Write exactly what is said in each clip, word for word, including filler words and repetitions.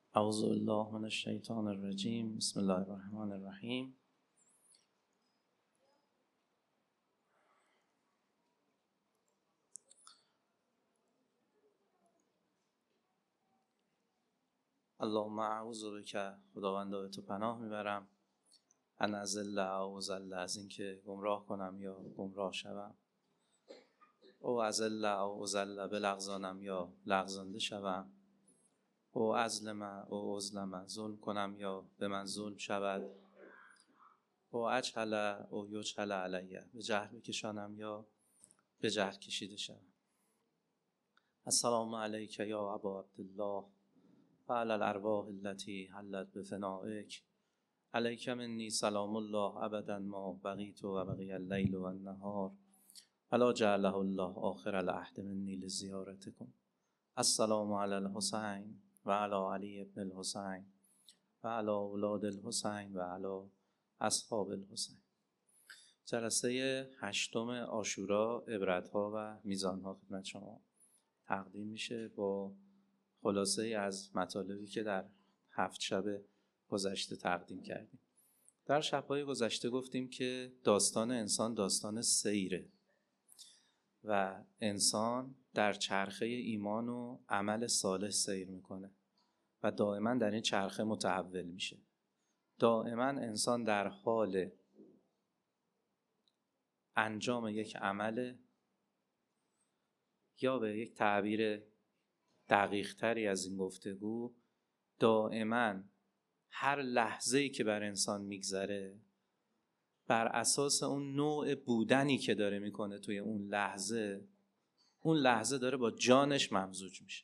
اعوذ بالله من الشیطان الرجیم. بسم الله الرحمن الرحیم. اللهم اعوذ بک، خداوندا به تو پناه میبرم، ان اضل او ضل، از اینکه گمراه کنم یا گمراه شوم، او اضل او ضل، بلغزانم یا لغزانده شوم، او اظلم او اظلم، ظلم کنم یا به من ظلم شود، او اجهل او یجهل علیه، به جهل بکشانم یا به جهل کشیده شوم. السلام علیک یا ابا عبدالله و علی الارواح التي حلت بفنائک، علیک منی سلام الله ابدا ما بقیت و بقی اللیل و النهار ولا جعله الله آخر العهد منی لزیارتکم. السلام علی الحسین و علی علی ابن الحسین و علی اولاد الحسین و علی اصحاب الحسین. جلسه هشتم عاشورا، عبرت‌ها و میزان‌ها خدمت شما تقدیم میشه با خلاصه از مطالبی که در هفت شب گذشته تقدیم کردیم. در شب‌های گذشته گفتیم که داستان انسان داستان سیره و انسان در چرخه ایمان و عمل صالح سیر میکنه و دائما در این چرخه متحول میشه. دائما انسان در حال انجام یک عمل، یا به یک تعبیر دقیق تری از این گفتگو، دائما هر لحظه‌ای که بر انسان میگذره بر اساس اون نوع بودنی که داره میکنه توی اون لحظه، اون لحظه داره با جانش ممزوج میشه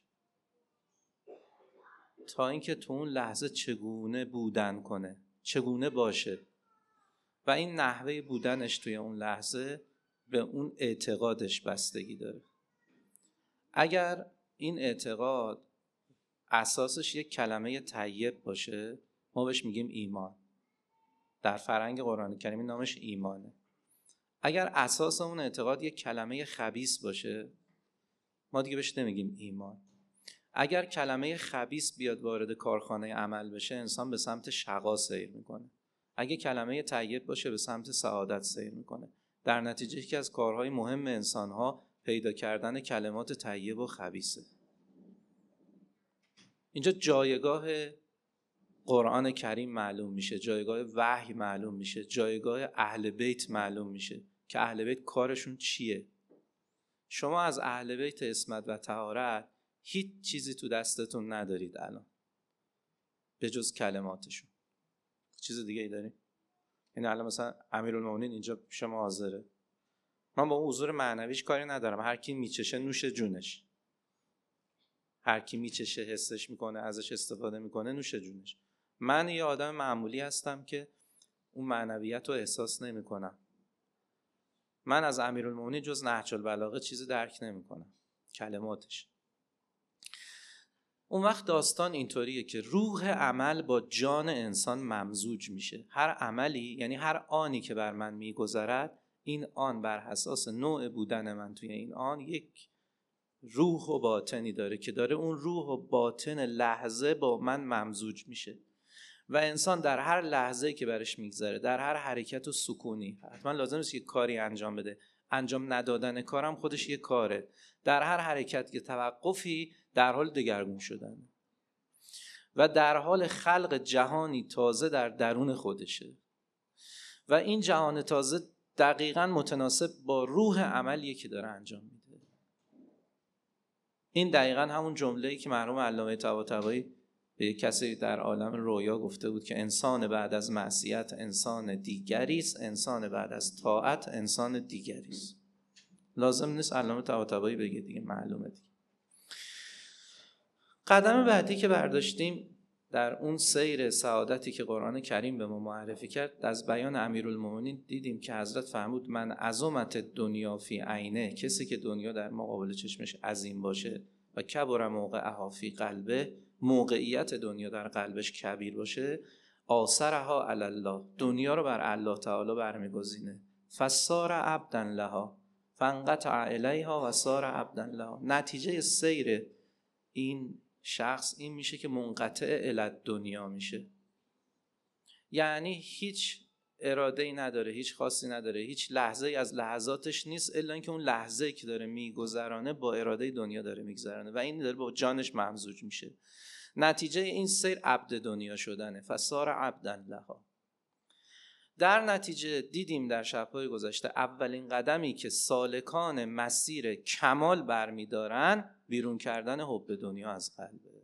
تا اینکه تو اون لحظه چگونه بودن کنه، چگونه باشه و این نحوه بودنش توی اون لحظه به اون اعتقادش بستگی داره. اگر این اعتقاد اساسش یک کلمه طیب باشه ما بهش میگیم ایمان. در فرهنگ قرآن کریم این نامش ایمانه. اگر اساس اون اعتقاد یک کلمه خبیث باشه ما دیگه بهش نمیگیم ایمان. اگر کلمه خبیث بیاد وارد کارخانه عمل بشه انسان به سمت شقا سیر میکنه. اگه کلمه طیب باشه به سمت سعادت سیر میکنه. در نتیجه یکی از کارهای مهم انسانها پیدا کردن کلمات طیب و خبیثه. اینجا جایگاه قرآن کریم معلوم میشه، جایگاه وحی معلوم میشه، جایگاه اهل بیت معلوم میشه که اهل بیت کارشون چیه. شما از اهل بیت عصمت و طهارت هیچ چیزی تو دستتون ندارید الان به جز کلماتشون. چیز دیگه ای داریم؟ یعنی الان مثلا امیرالمومنین اینجا شما حاضره، من با اون حضور معنویش کاری ندارم، هر کی میچشه نوش جونش، هر کی میچشه حسش میکنه ازش استفاده میکنه نوش جونش. من یه آدم معمولی هستم که اون معنویت رو احساس نمیکنم. من از امیرالمومنین جز نهج البلاغه چیزی درک نمیکنم، کلماتش. اون وقت داستان اینطوریه که روح عمل با جان انسان ممزوج میشه. هر عملی یعنی هر آنی که بر من میگذرد، این آن بر اساس نوع بودن من توی این آن یک روح و باطنی داره که داره اون روح و باطن لحظه با من ممزوج میشه و انسان در هر لحظه‌ای که برش میگذره، در هر حرکت و سکونی، حتما لازم نیست یک کاری انجام بده، انجام ندادن کارم خودش یک کاره، در هر حرکت که توقفی در حال دگرگون شدن و در حال خلق جهانی تازه در درون خودشه و این جهان تازه دقیقاً متناسب با روح عملیه که داره انجام میده. این دقیقاً همون جمله‌ای که مرحوم علامه طباطبایی به یک کسی در عالم رویا گفته بود که انسان بعد از معصیت انسان دیگری است، انسان بعد از طاعت انسان دیگری است. لازم نیست علامه طباطبایی بگه دیگه، معلومه دیگه. قدم بعدی که برداشتیم در اون سیر سعادتی که قرآن کریم به ما معرفی کرد، از بیان امیرالمومنین دیدیم که حضرت فرمود من عظمت دنیا فی عینه، کسی که دنیا در مقابل چشمش عظیم باشه و کبر موقعها فی قلبه، موقعیت دنیا در قلبش کبیر باشه، آثرها علی الله، دنیا رو بر الله تعالی برمیگزینه، فصار عبدا لها فانقطع الیها و صار عبدا لها. نتیجه سیر این شخص این میشه که منقطع الی دنیا میشه، یعنی هیچ اراده ای نداره، هیچ خاصی نداره، هیچ لحظه ای از لحظاتش نیست الا اینکه اون لحظه ای که داره میگذرانه با اراده دنیا داره میگذرانه و این داره با جانش ممزوج میشه. نتیجه این سیر عبد دنیا شدنه، فصار عبدا لها. در نتیجه دیدیم در شب‌های گذشته اولین قدمی که سالکان مسیر کمال برمیدارن بیرون کردن حب دنیا از قلبه.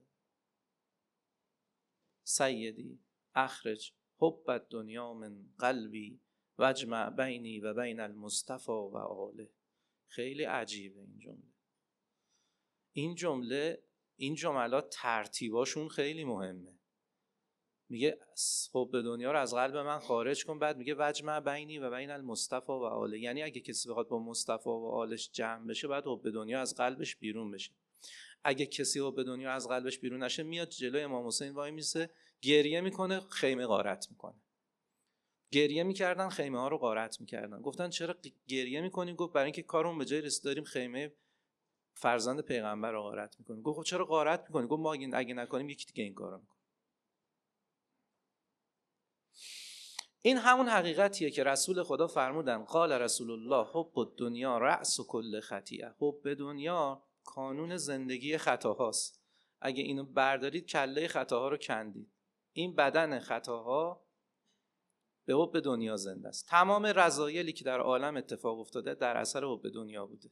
سیدی اخرج حب الدنیا من قلبی واجمع بینی و بین المصطفى و آله. خیلی عجیبه این جمله. این جمله این جملات ترتیباشون خیلی مهمه. میگه حب دنیا رو از قلب من خارج کن، بعد میگه وجمع بینی و بین المصطفى و آله، یعنی اگه کسی بخواد با مصطفی و آلش جمع بشه بعد حب دنیا از قلبش بیرون بشه. اگه کسی حب دنیا از قلبش بیرون نشه میاد جلوی امام حسین وای میسه، گریه میکنه، خیمه غارت میکنه. گریه میکردن، خیمه ها رو غارت میکردن. گفتن چرا گریه میکنیم؟ گفت برای اینکه کارمون به جای رسید، داریم خیمه فرزند پیغمبر رو غارت میکنیم. گفت چرا غارت میکنیم؟ گفت ما اگه نکنیم یکی دیگه این کارو میکنه. این همون حقیقتیه که رسول خدا فرمودن قال رسول الله حب الدنیا رأس کل خطیئه. حب دنیا کانون زندگی خطاهاست. اگه اینو بردارید کله خطاها رو کندید. این بدن خطاها به حب دنیا زنده است. تمام رذایلی که در عالم اتفاق افتاده در اثر حب دنیا بوده.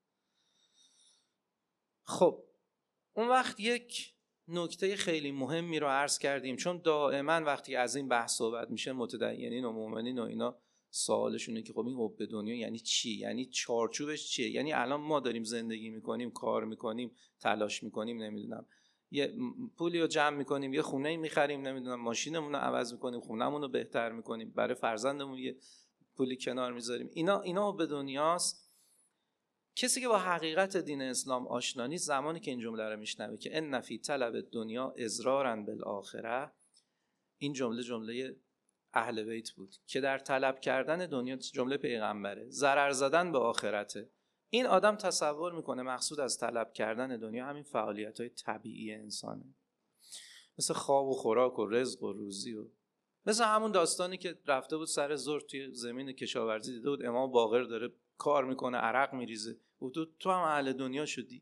خب اون وقت یک نکته خیلی مهمی رو عرض کردیم، چون دائما وقتی از این بحث صحبت میشه متدینین و مؤمنین و اینا سوالشونه که خب این حب دنیا یعنی چی؟ یعنی چارچوبش چیه؟ یعنی الان ما داریم زندگی میکنیم، کار میکنیم، تلاش میکنیم، نمیدونم یه پولی رو جمع میکنیم، یه خونه میخریم، نمیدونم ماشینمون رو عوض میکنیم، خونهمون رو بهتر میکنیم، برای فرزندمون یه پولی کنار میذاریم. اینا اینا حب دنیاست. کسی که با حقیقت دین اسلام آشنا نیست زمانی که این جمله رو میشنوه که ان فی طلب دنیا اضرارا بالآخره، این جمله جمله اهل بیت بود که در طلب کردن دنیا، جمله پیغمبره، ضرر زدن به آخرته. این آدم تصور میکنه مقصود از طلب کردن دنیا همین فعالیت‌های طبیعی انسانه، مثل خواب و خوراک و رزق و روزی، و مثل همون داستانی که رفته بود سر زور توی زمین کشاورزی، دیده بود امام باقر داره کار میکنه، عرق میریزه، تو تو هم اهل دنیا شدی.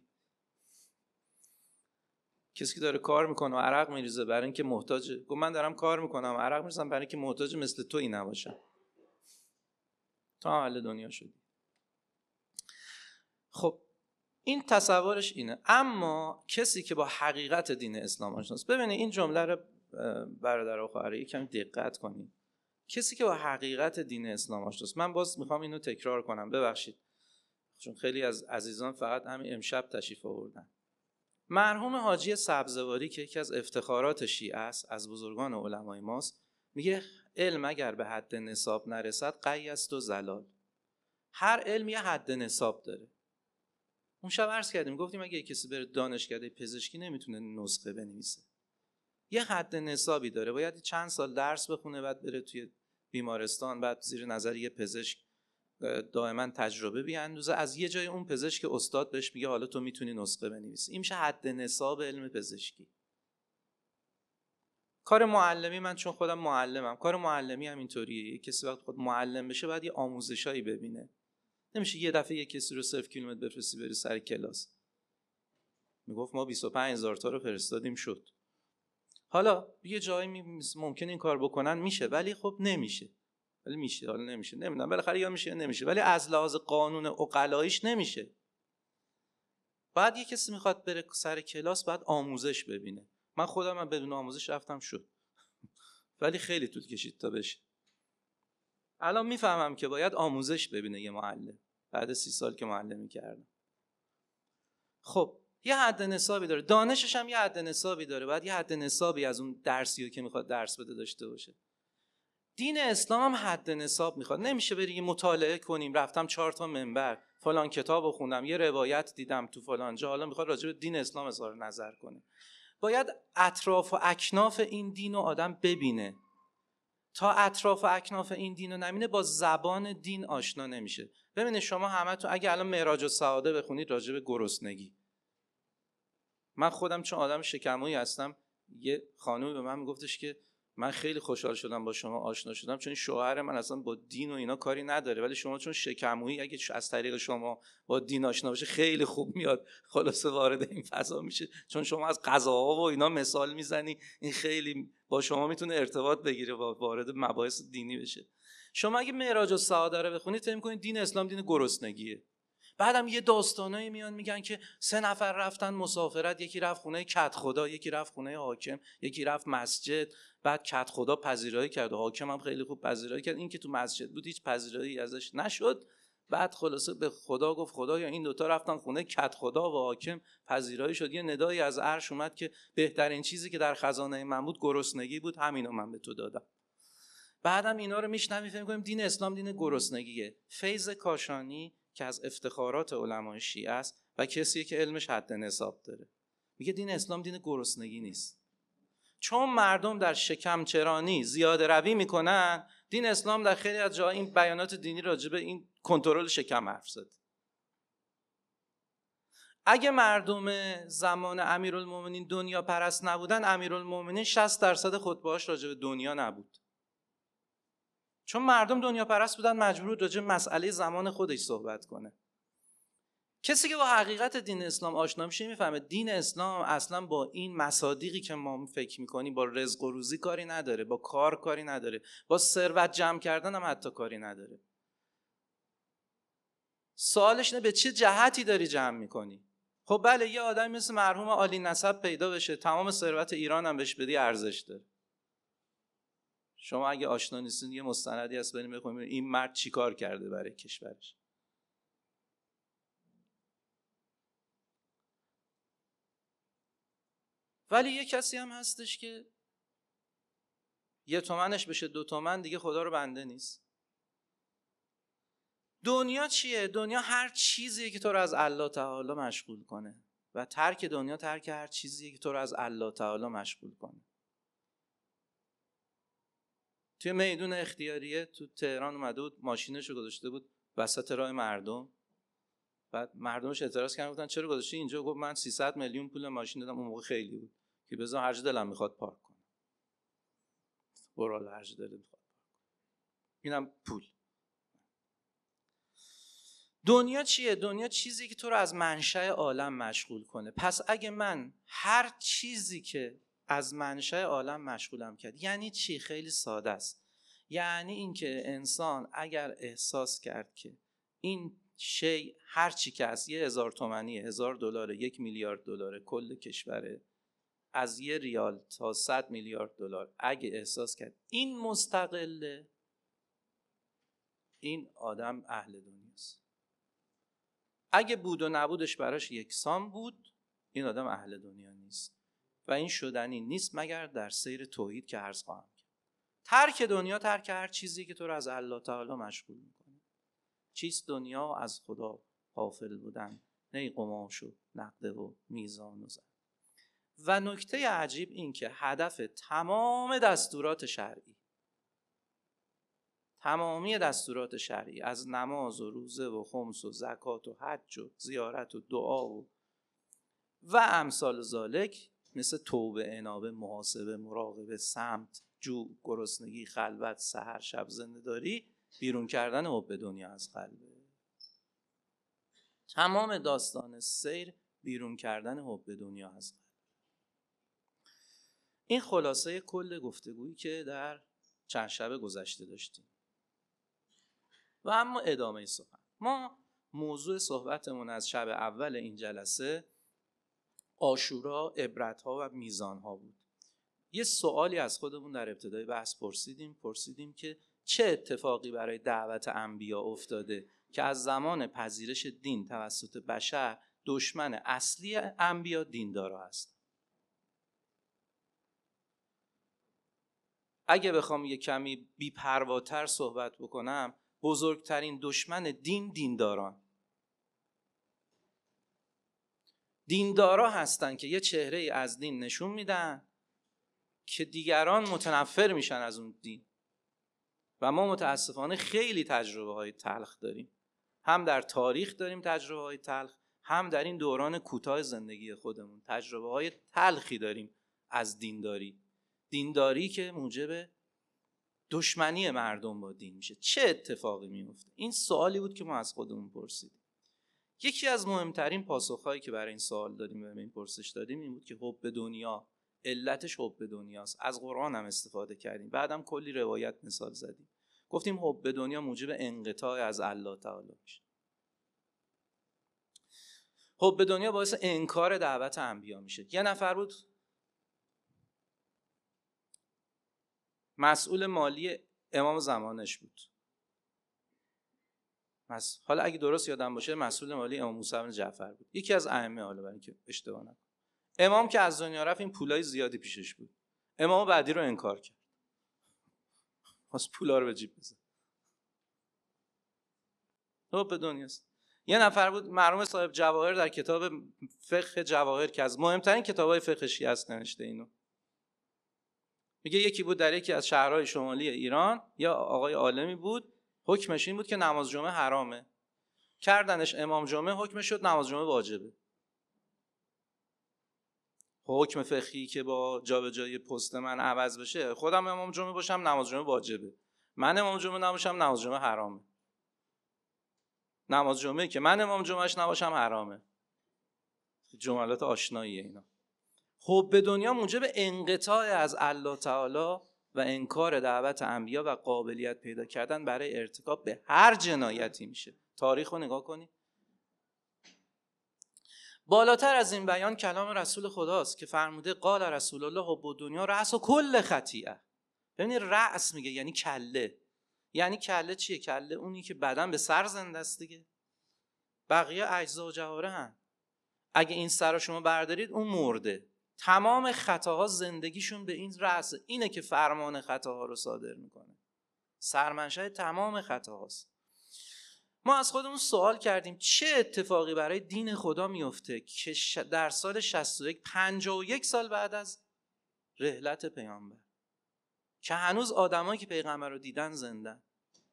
کسی که داره کار میکنه و عرق میریزه برای اینکه محتاجه، گفت من دارم کار میکنم عرق میریزم برای اینکه محتاج مثل تو این نباشم، تو هم اهل دنیا شدی. خب این تصورش اینه. اما کسی که با حقیقت دین اسلام آشناست، ببینید این جمله رو برادر و خواهر یکم دقت کنید. کسی که با حقیقت دین اسلام آشناست، من باز میخوام اینو تکرار کنم، ببخشید چون خیلی از عزیزان فقط همین امشب تشریف آوردن. مرحوم حاجی سبزواری که یکی از افتخارات شیعه است، از بزرگان علمای ماست، میگه علم اگر به حد نصاب نرسد قی است و زلال. هر علم یه حد نصاب داره. اون شب عرض کردیم، گفتیم اگه کسی بره دانشکده پزشکی نمیتونه نسخه بنویسه، یه حد نصابی داره، باید چند سال درس بخونه، بعد بره توی بیمارستان، بعد زیر نظر یه پزشک دائما تجربه بیاندوزه، از یه جای اون پزشک استاد بهش میگه حالا تو میتونی نسخه بنویسی. این میشه حد نصاب علم پزشکی. کار معلمی، من چون خودم معلمم، کار معلمی هم اینطوریه. کسی وقت خود معلم بشه باید یه آموزشایی ببینه. نمیشه یه دفعه یه کسی رو صفر کیلومتر بفرستی بری سر کلاس. میگفت ما بیست و پنج هزار تا رو فرستادیم شد. حالا یه جایی ممکن این کار بکنن میشه، ولی خب نمیشه. ولی میشه، حالا نمیشه، نمیدونم بالاخره یا میشه یا نمیشه، ولی از لحاظ قانون عقلاییش نمیشه. بعد یه کسی میخواد بره سر کلاس بعد آموزش ببینه. من خودم من بدون آموزش رفتم شد، ولی خیلی طول کشید تا بشه. الان میفهمم که باید آموزش ببینه یه معلم بعد سی سال که معلمی کردم. خب یه حد نصابی داره، دانشش هم یه حد نصابی داره، باید یه حد نصابی از اون درسی که میخواد درس بده داشته باشه. دین اسلام هم حد نصاب میخواد. نمیشه بری مطالعه کنیم، رفتم چهار تا منبر فلان کتابو خوندم، یه روایت دیدم تو فلان جا، حالا میخواد راجع به دین اسلام اظهار نظر کنه. باید اطراف و اکناف این دین رو آدم ببینه. تا اطراف و اکناف این دین رو نبینه با زبان دین آشنا نمیشه. ببینید شما همه تو اگه الان معراج السعاده بخونید راجع به گرسنگی، من خودم چون آدم شکمویی هستم، یه خانومی به من میگفتش که من خیلی خوشحال شدم با شما آشنا شدم، چون این شوهر من اصلا با دین و اینا کاری نداره، ولی شما چون شکمویی اگه از طریق شما با دین آشنا بشه خیلی خوب میاد خلاصه وارد این فضا میشه، چون شما از غذاها و اینا مثال میزنی، این خیلی با شما میتونه ارتباط بگیره و وارد مباحث دینی بشه. شما اگه معراج السعاده رو بخونید فکر می‌کنید دین اسلام دین گرسنگیه. بعدم یه داستانایی میان میگن که سه نفر رفتن مسافرت، یکی رفت خونه کت خدا، یکی رفت خونه حاکم، یکی رفت مسجد. بعد کت خدا پذیرایی کرد و حاکم هم خیلی خوب پذیرایی کرد، این که تو مسجد بود هیچ پذیرایی ازش نشد. بعد خلاصه به خدا گفت خدایا این دوتا رفتن خونه کت خدا و حاکم پذیرایی شد. یه ندایی از عرش اومد که بهترین چیزی که در خزانه من بود گرسنگی بود، همینو من به تو دادم. بعدم اینا رو میشنویم فکر می‌کنیم دین اسلام دین گرسنگیه. فیض کاشانی که از افتخارات علمای شیعه است و کسی که علمش حد نصاب داره، میگه دین اسلام دین گرسنگی نیست. چون مردم در شکم چرانی زیاده روی میکنن، دین اسلام در خیلی از جاها این بیانات دینی راجع به این کنترل شکم حرف زد. اگه مردم زمان امیرالمومنین دنیا پرست نبودن، امیرالمومنین شصت درصد خطبه‌هاش راجع به دنیا نبود. چون مردم دنیا پرست بودن، مجبور بود راجع به مسئله زمان خودش صحبت کنه. کسی که با حقیقت دین اسلام آشنا میشه میفهمه دین اسلام اصلا با این مصادیقی که ما فکر میکنیم، با رزق و روزی کاری نداره، با کار کاری نداره، با ثروت جمع کردن هم حتی کاری نداره. سوالش اینه به چه جهتی داری جمع میکنی؟ خب بله، یه آدمی مثل مرحوم عالی نسب پیدا بشه، تمام ثروت ایران هم بهش بدی ارزش داره. شما اگه آشنا نیستین یه مستندی هست بریم بخونیم این مرد چی کار کرده برای کشورش. ولی یه کسی هم هستش که یه تومنش بشه دو تومن دیگه خدا رو بنده نیست. دنیا چیه؟ دنیا هر چیزیه که تو رو از الله تعالی مشغول کنه و ترک دنیا ترک هر چیزیه که تو رو از الله تعالی مشغول کنه. توی میدون اختیاریه تو تهران اومده بود، ماشینش رو گذاشته بود وسط راه مردم. بعد مردمش اعتراض کردن، گفتن چرا گذاشتی اینجا؟ گفت من سیصد میلیون پول ماشین دادم، اون موقع خیلی بود که بذار هر جا دلم میخواد پارک کنم. برو هر جا دلت میخواد. اینم پول. دنیا چیه؟ دنیا چیزی که تو رو از منشأ عالم مشغول کنه. پس اگه من هر چیزی که از منشأ عالم مشغولم کرد، یعنی چی؟ خیلی ساده است. یعنی اینکه انسان اگر احساس کرد که این شی هر چی که از یه هزار تومنیه، هزار دلاره، یک میلیارد دلاره، کل کشوره، از یه ریال تا صد میلیارد دلار، اگه احساس کرد این مستقله، این آدم اهل دنیاست. اگه بود و نبودش براش یکسان بود، این آدم اهل دنیا نیست و این شدنی نیست مگر در سیر توحید که عرض خواهم کرد. ترک دنیا ترک هر چیزی که تو رو از الله تعالی مشغول میکنه. چیست دنیا؟ از خدا غافل بودن، نه قماش و نقده و میزان و زن. و نکته عجیب این که هدف تمام دستورات شرعی، تمامی دستورات شرعی از نماز و روزه و خمس و زکات و حج و زیارت و دعا و و امثال ذالک، مثل توبه، انابه، محاسبه، مراقبه، صمت، جوع، گرسنگی، خلوت، سحر، شب زنده‌داری، بیرون کردن حب دنیا از قلبه. تمام داستان سیر بیرون کردن حب دنیا از قلب. این خلاصه کل گفتگویی که در چند شب گذشته داشتیم. و اما ادامه سخن. ما موضوع صحبتمون از شب اول این جلسه عاشورا، عبرت‌ها و میزان‌ها بود. یه سوالی از خودمون در ابتدای بحث پرسیدیم پرسیدیم که چه اتفاقی برای دعوت انبیا افتاده که از زمان پذیرش دین توسط بشر دشمن اصلی انبیا دیندارا هست. اگه بخوام یه کمی بی‌پرواتر صحبت بکنم، بزرگترین دشمن دین دینداران. دیندارا هستن که یه چهره از دین نشون میدن که دیگران متنفر میشن از اون دین. و ما متاسفانه خیلی تجربه های تلخ داریم. هم در تاریخ داریم تجربه های تلخ هم در این دوران کوتاه زندگی خودمون تجربه های تلخی داریم از دینداری. دینداری که موجب دشمنی مردم با دین میشه. چه اتفاقی میفته؟ این سوالی بود که ما از خودمون پرسیدیم. یکی از مهمترین پاسخهایی که برای این سوال دادیم و به این پرسش دادیم این بود که حب دنیا، علتش حب دنیاست. از قرآن هم استفاده کردیم، بعدم کلی روایت مثال زدیم. گفتیم حب دنیا موجب انقطاع از الله تعالی میشه. حب دنیا باعث انکار دعوت انبیا میشه. یه نفر بود مسئول مالی امام زمانش بود. مس... حالا اگه درست یادم باشه مسئول مالی امام موسی بن جعفر بود. یکی از ائمه، حالا برای اینکه اشتباه نکنم. امام که از دنیا رفت این پولای زیادی پیشش بود. امام بعدی رو انکار کرد. واسه پولا رو به جیب بزن. حب دنیاست. یه نفر بود مرحوم صاحب جواهر در کتاب فقه جواهر که از مهمترین کتابای فقه شیعه است نوشته اینو. میگه یکی بود در یکی از شهرهای شمالی ایران، یا آقای عالمی بود، حکمش این بود که نماز جمعه حرامه. کردنش امام جمعه، حکمش شد نماز جمعه واجبه. حکم فقهی که با جابجایی پست من عوض بشه، خودم امام جمعه باشم نماز جمعه واجبه، من امام جمعه نباشم نماز جمعه حرامه. نماز جمعه که من امام جمعهش نباشم حرامه. جملات آشناییه اینا. حب دنیا موجب انقطاع از الله تعالی و انکار دعوت انبیا و قابلیت پیدا کردن برای ارتکاب به هر جنایتی میشه. تاریخ رو نگاه کنی. بالاتر از این بیان کلام رسول خداست که فرموده قال رسول الله حب دنیا رأس و کل خطیئه. ببینید رأس میگه یعنی کله. یعنی کله چیه؟ کله اونی که بدن به سر زنده است دیگه. بقیه اجزا و جوارحن. اگه این سر رو شما بردارید اون مرده. تمام خطاها زندگیشون به این رأس، اینه که فرمان خطاها رو صادر میکنه. سرمنشأ تمام خطاهاست. ما از خودمون سوال کردیم چه اتفاقی برای دین خدا میفته که در سال شصت و یک، پنجاه و یک سال بعد از رحلت پیامبر، که هنوز آدمایی که پیغمبر رو دیدن زندن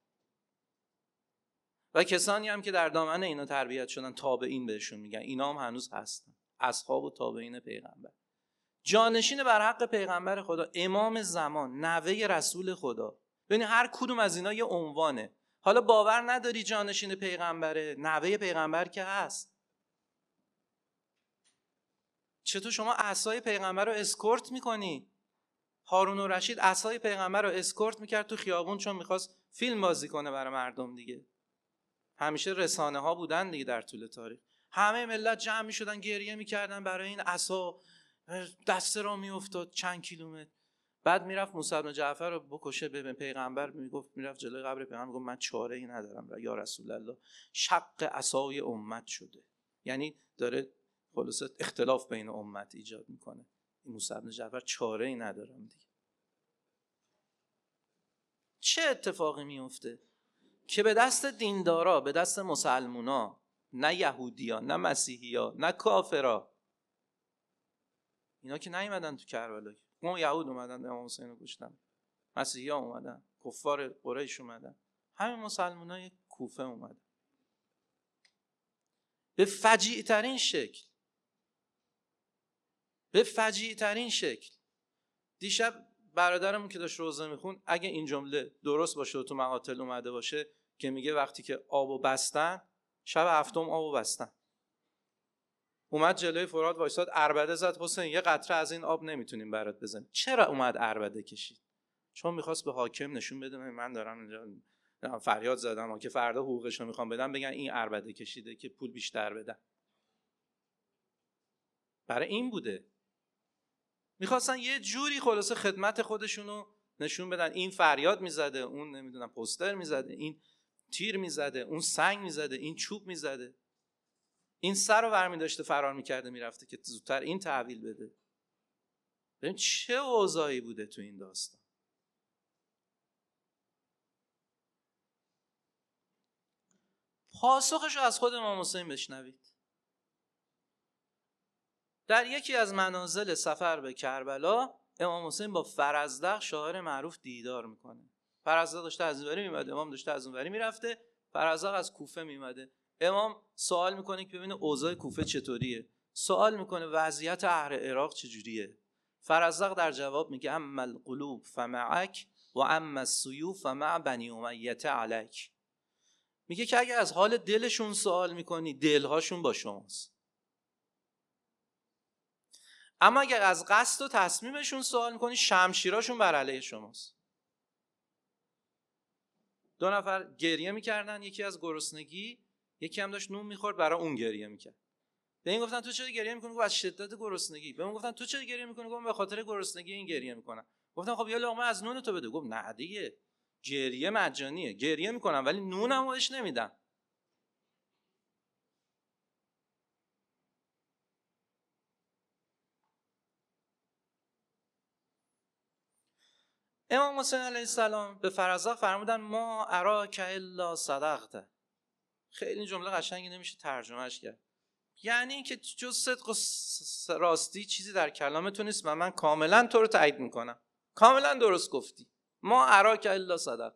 و کسانی هم که در دامن اینا تربیت شدن تابعین بهشون میگن، اینا هم هنوز هستن، اصحاب و تابعین پیغمبر، جانشین بر حق پیغمبر خدا، امام زمان، نوه رسول خدا. ببین هر کدوم از اینا یه عنوانه. حالا باور نداری جانشین پیغمبره، نوه پیغمبر که هست. چطور شما عصای پیغمبر رو اسکورت میکنی؟ هارون الرشید عصای پیغمبر رو اسکورت میکرد تو خیابون چون میخواست فیلم بازی کنه برای مردم دیگه. همیشه رسانه ها بودن دیگه در طول تاریخ. همه ملت جمع میشدن گریه میکردن برای این عصا، دسته را میافتاد چند کیلومتر. بعد میرفت موسی بن جعفر رو بکشه. به پیغمبر میگفت، میرفت جلوی قبر پیغمبر میگفت من چاره ای ندارم یا رسول الله، شق عصای امت شده. یعنی داره خلاصه اختلاف بین امت ایجاد میکنه. این موسی بن جعفر چاره ای ندارم دیگه. چه اتفاقی میفته که به دست دیندارا، به دست مسلمونا، نه یهودیا، نه مسیحیا، نه کافرا، اینا که نیومدن تو کربلا، اون یهود اومدن امام حسین رو کشتن، مسیحی‌ها اومدن، کفار قریش اومدن، همین مسلمانای کوفه اومدن. به فجیع ترین شکل به فجیع ترین شکل دیشب برادرمون که داشت روزه میخون، اگه این جمله درست باشه و تو مقاتل اومده باشه که میگه وقتی که آبو بستن، شب هفتم آبو بستن، اومد جلوی فرات وایساد، عربده زد، حسین یه قطره از این آب نمیتونیم برات بزنیم. چرا اومد عربده کشید؟ چون میخواست به حاکم نشون بده من دارم اینجا فریاد زدم که فردا حقوقش رو میخوام بدم، بگن این عربده کشیده که پول بیشتر بدن. برای این بوده. میخواستن یه جوری خلاصه خدمت خودشونو نشون بدن. این فریاد میزده، اون نمیدونم پوستر میزده، این تیر میزده، اون سنگ میزده، این چوب میزده، این سر رو برمی داشته فرار میکرده میرفته که زودتر این تحویل بده. ببین چه اوضاعی بوده تو این داستان. پاسخش رو از خود امام حسین بشنوید. در یکی از منازل سفر به کربلا، امام حسین با فرزدق شاعر معروف دیدار میکنه. فرزدق داشته از اینوری میمده، امام داشته از اونوری میرفته، فرزدق از کوفه میمده. امام سوال میکنه که ببینه اوضاع کوفه چطوریه، سوال میکنه وضعیت اهل عراق چجوریه. فرزدق در جواب میگه اما القلوب فمعک و اما السیوف فمع بنی امیه علیک. میگه که اگه از حال دلشون سوال میکنی دلهاشون با شماست، اما اگر از قصد و تصمیمشون سوال میکنی شمشیراشون بر علیه شماست. دو نفر گریه میکردن، یکی از گرسنگی، یکی هم داشت نون میخورد، برای اون گریه میکرد. به این گفتن تو چرا گریه میکنی؟ گفت از شدت گرسنگی. به اون گفتن تو چرا گریه میکنی؟ گفت به خاطر گرسنگی این گریه میکنم. گفتن خب یه لقمه از نون تو بده. گفت نه دیگه، گریه مجانیه، گریه میکنم ولی نونمو بهش نمیدم. امام حسین علیه السلام به فرزدق فرمودن ما اراک الا صدقت. خیلی جمله قشنگی نمیشه ترجمهش کرد، یعنی اینکه جز صدق و راستی چیزی در کلامت نیست و من کاملا تو رو تایید میکنم، کاملا درست گفتی، ما اراک الا صدق.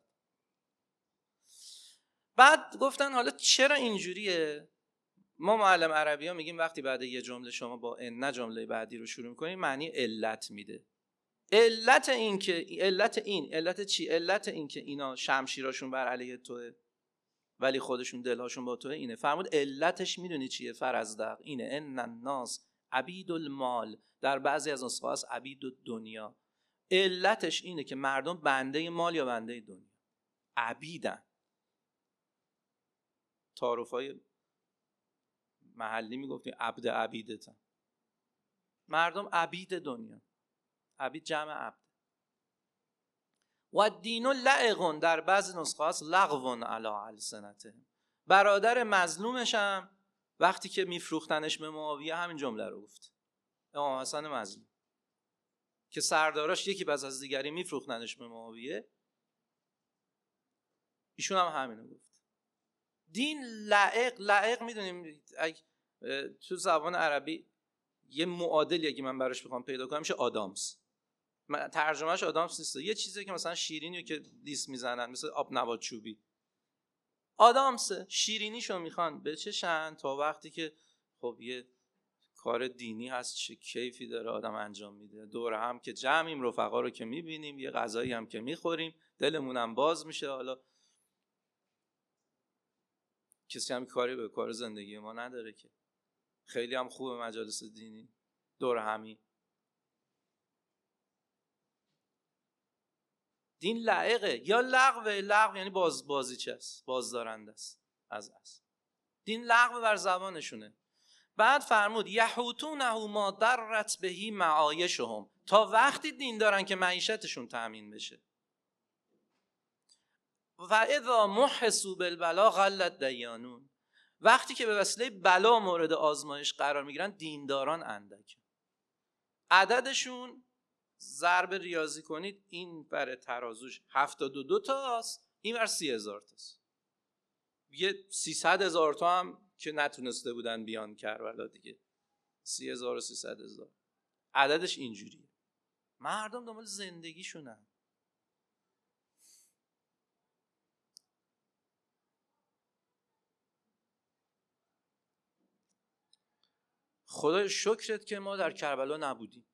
بعد گفتن حالا چرا اینجوریه؟ ما معلم عربی ها میگیم وقتی بعد یه جمله شما با ان جمله بعدی رو شروع میکنید معنی علت میده. علت این که علت این علت چی؟ علت این که اینا شمشیراشون بر علیه توه ولی خودشون دلهاشون با توه اینه. فرمود علتش میدونی چیه فرزدق؟ اینه ان الناس عبید المال، در بعضی از نسخه هست عبید الدنیا. علتش اینه که مردم بنده مال یا بنده دنیا، عبیدن. تعارفای محلی میگفتیم عبد عبیدتن، مردم عبید دنیا، عبید جمع عبد. و الدین لعق، در بعضی نسخه هست لغو علی السنتهم. برادر مظلومش هم وقتی که میفروختنش به معاویه همین جمله رو گفت، امام حسن مظلوم که سرداراش یکی بعد از دیگری میفروختنش به معاویه، ایشون هم همینو گفت. دین لعق، لعق میدونیم تو زبان عربی یه معادلی اگه من براش بخوام پیدا کنم میشه آدامس. ترجمهش آدامس نیست، یه چیزی که مثلا شیرینیو که لیس میزنن مثل آب نبات چوبی، آدامس شیرینیشو میخوان بچشن تا وقتی که خب یه کار دینی هست چه کیفی داره آدم انجام میده، دور هم که جمعیم، رفقا رو که میبینیم، یه غذایی هم که میخوریم، دلمون هم باز میشه. حالا کسی هم کاری به کار زندگی ما نداره که، خیلی هم خوبه مجالس دینی دور همی. دین لعقه یا لغوه، لغو یعنی باز بازیچه است، بازدارنده است از از دین لغو بر زبانشونه. بعد فرمود یحوتونه ما درت بهی معایشهم، تا وقتی دین دارن که معیشتشون تأمین بشه. و اذا محسوا بالبلا غلت دیانون، وقتی که به وسیله بلا مورد آزمایش قرار میگیرن دینداران اندک. عددشون ضرب ریاضی کنید این بر ترازوش هفتاد و دو تاست، این بر سی هزار تاست، یه سیصد هزار تا هم که نتونسته بودن بیان کربلا دیگه، سی هزار و سیصد هزار عددش اینجوریه. مردم دنبال زندگیشونن. خدای شکرت که ما در کربلا نبودیم.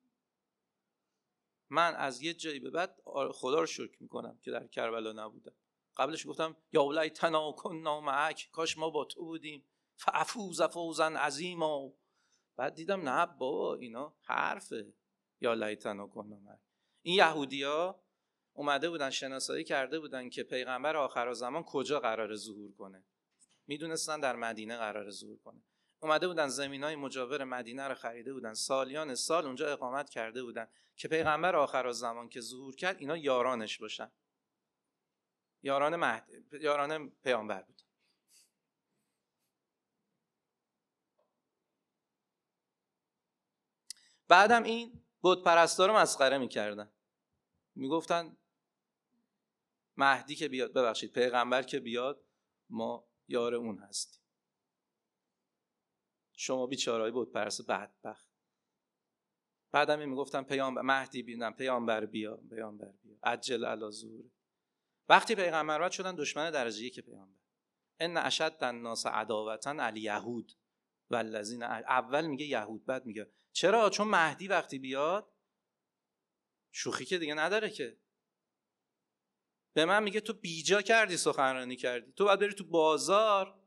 من از یه جایی به بعد خدا رو شکر میکنم که در کربلا نبودم. قبلش گفتم یا لیتنا کنا معک، کاش ما با تو بودیم، فافوز فوزا عظیما. بعد دیدم نه بابا اینا حرفه، یا لیتنا کنا معک. این یهودیا اومده بودن شناسایی کرده بودن که پیغمبر آخرالزمان کجا قراره ظهور کنه، میدونستن در مدینه قراره ظهور کنه. اومده بودن زمینای مجاور مدینه رو خریده بودن، سالیان سال اونجا اقامت کرده بودن که پیغمبر آخرالزمان که ظهور کرد اینا یارانش باشن، یاران مهدی، یاران پیامبر بودن. بعدم این بت پرستا رو مسخره میکردن، میگفتن مهدی که بیاد، ببخشید پیغمبر که بیاد ما یار اون هستیم، شما بیچاره‌های بت پرست بدبخت. بعدم این میگفتن پیامبر مهدی بیادم، پیامبر بیا، پیامبر بیا، عجل علی ظهور. وقتی پیغمبر اومد شدن دشمن درجه یک پیامبر. ان اشد الناس عداوة الیهود والذین، اول میگه یهود بعد میگه چرا؟ چون مهدی وقتی بیاد شوخی که دیگه نداره که. به من میگه تو بیجا کردی سخنرانی کردی، تو باید بری تو بازار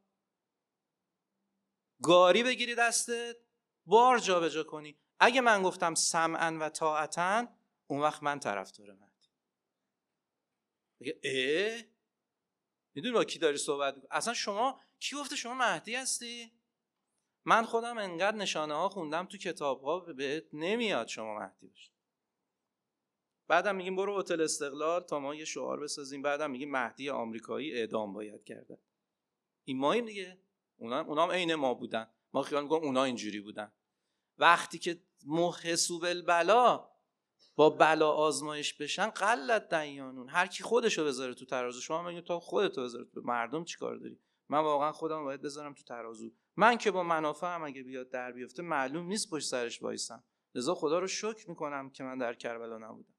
گاری بگیری دستت بار جا به جا کنی. اگه من گفتم سمعا و طاعتا اون وقت من طرفدار مهدی. میگه اه میدونی با کی داری صحبت میکنی؟ اصلا شما کی گفته شما مهدی هستی؟ من خودم انقدر نشانه ها خوندم تو کتاب ها بهت نمیاد شما مهدی باشی. بعدم میگیم برو هتل استقلال تا ما یه شعار بسازیم، بعدم میگیم مهدی آمریکایی اعدام باید کرده. این ماییم دیگه، اونا اونام عین ما بودن، ما خیال میکنم اونا اینجوری بودن. وقتی که محسوب بالبلا با بلا آزمایش بشن قلت دینانون، هر کی خودشو بذاره تو ترازو. شما میگید تو خودتو بذار تو، مردم چیکار داری؟ من واقعا خودم باید بذارم تو ترازو. من که با منافعم اگه بیاد در بیفته معلوم نیست پشت سرش وایسم. لذا خدا رو شکر میکنم که من در کربلا نبودم.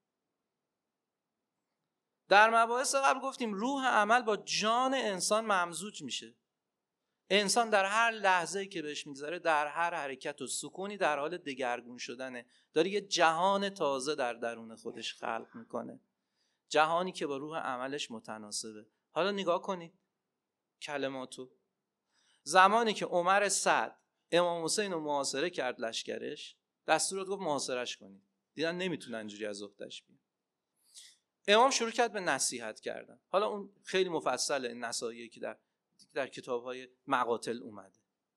در مباحث قبل گفتیم روح عمل با جان انسان ممزوج میشه. انسان در هر لحظه‌ای که بهش میگذره، در هر حرکت و سکونی در حال دگرگون شدنه. داره یه جهان تازه در درون خودش خلق میکنه، جهانی که با روح عملش متناسبه. حالا نگاه کنید کلماتو. زمانی که عمر سعد امام حسین رو محاصره کرد لشکرش، دستور داد گفت محاصرش کنید. دیدن نمیتونن اینجوری از عهده‌اش بیان. امام شروع کرد به نصیحت کردن. حالا اون خیلی مفصله، این نصایحی که در در کتاب‌های مقاتل اومده.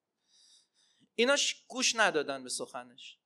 ایناش گوش ندادن به سخنش.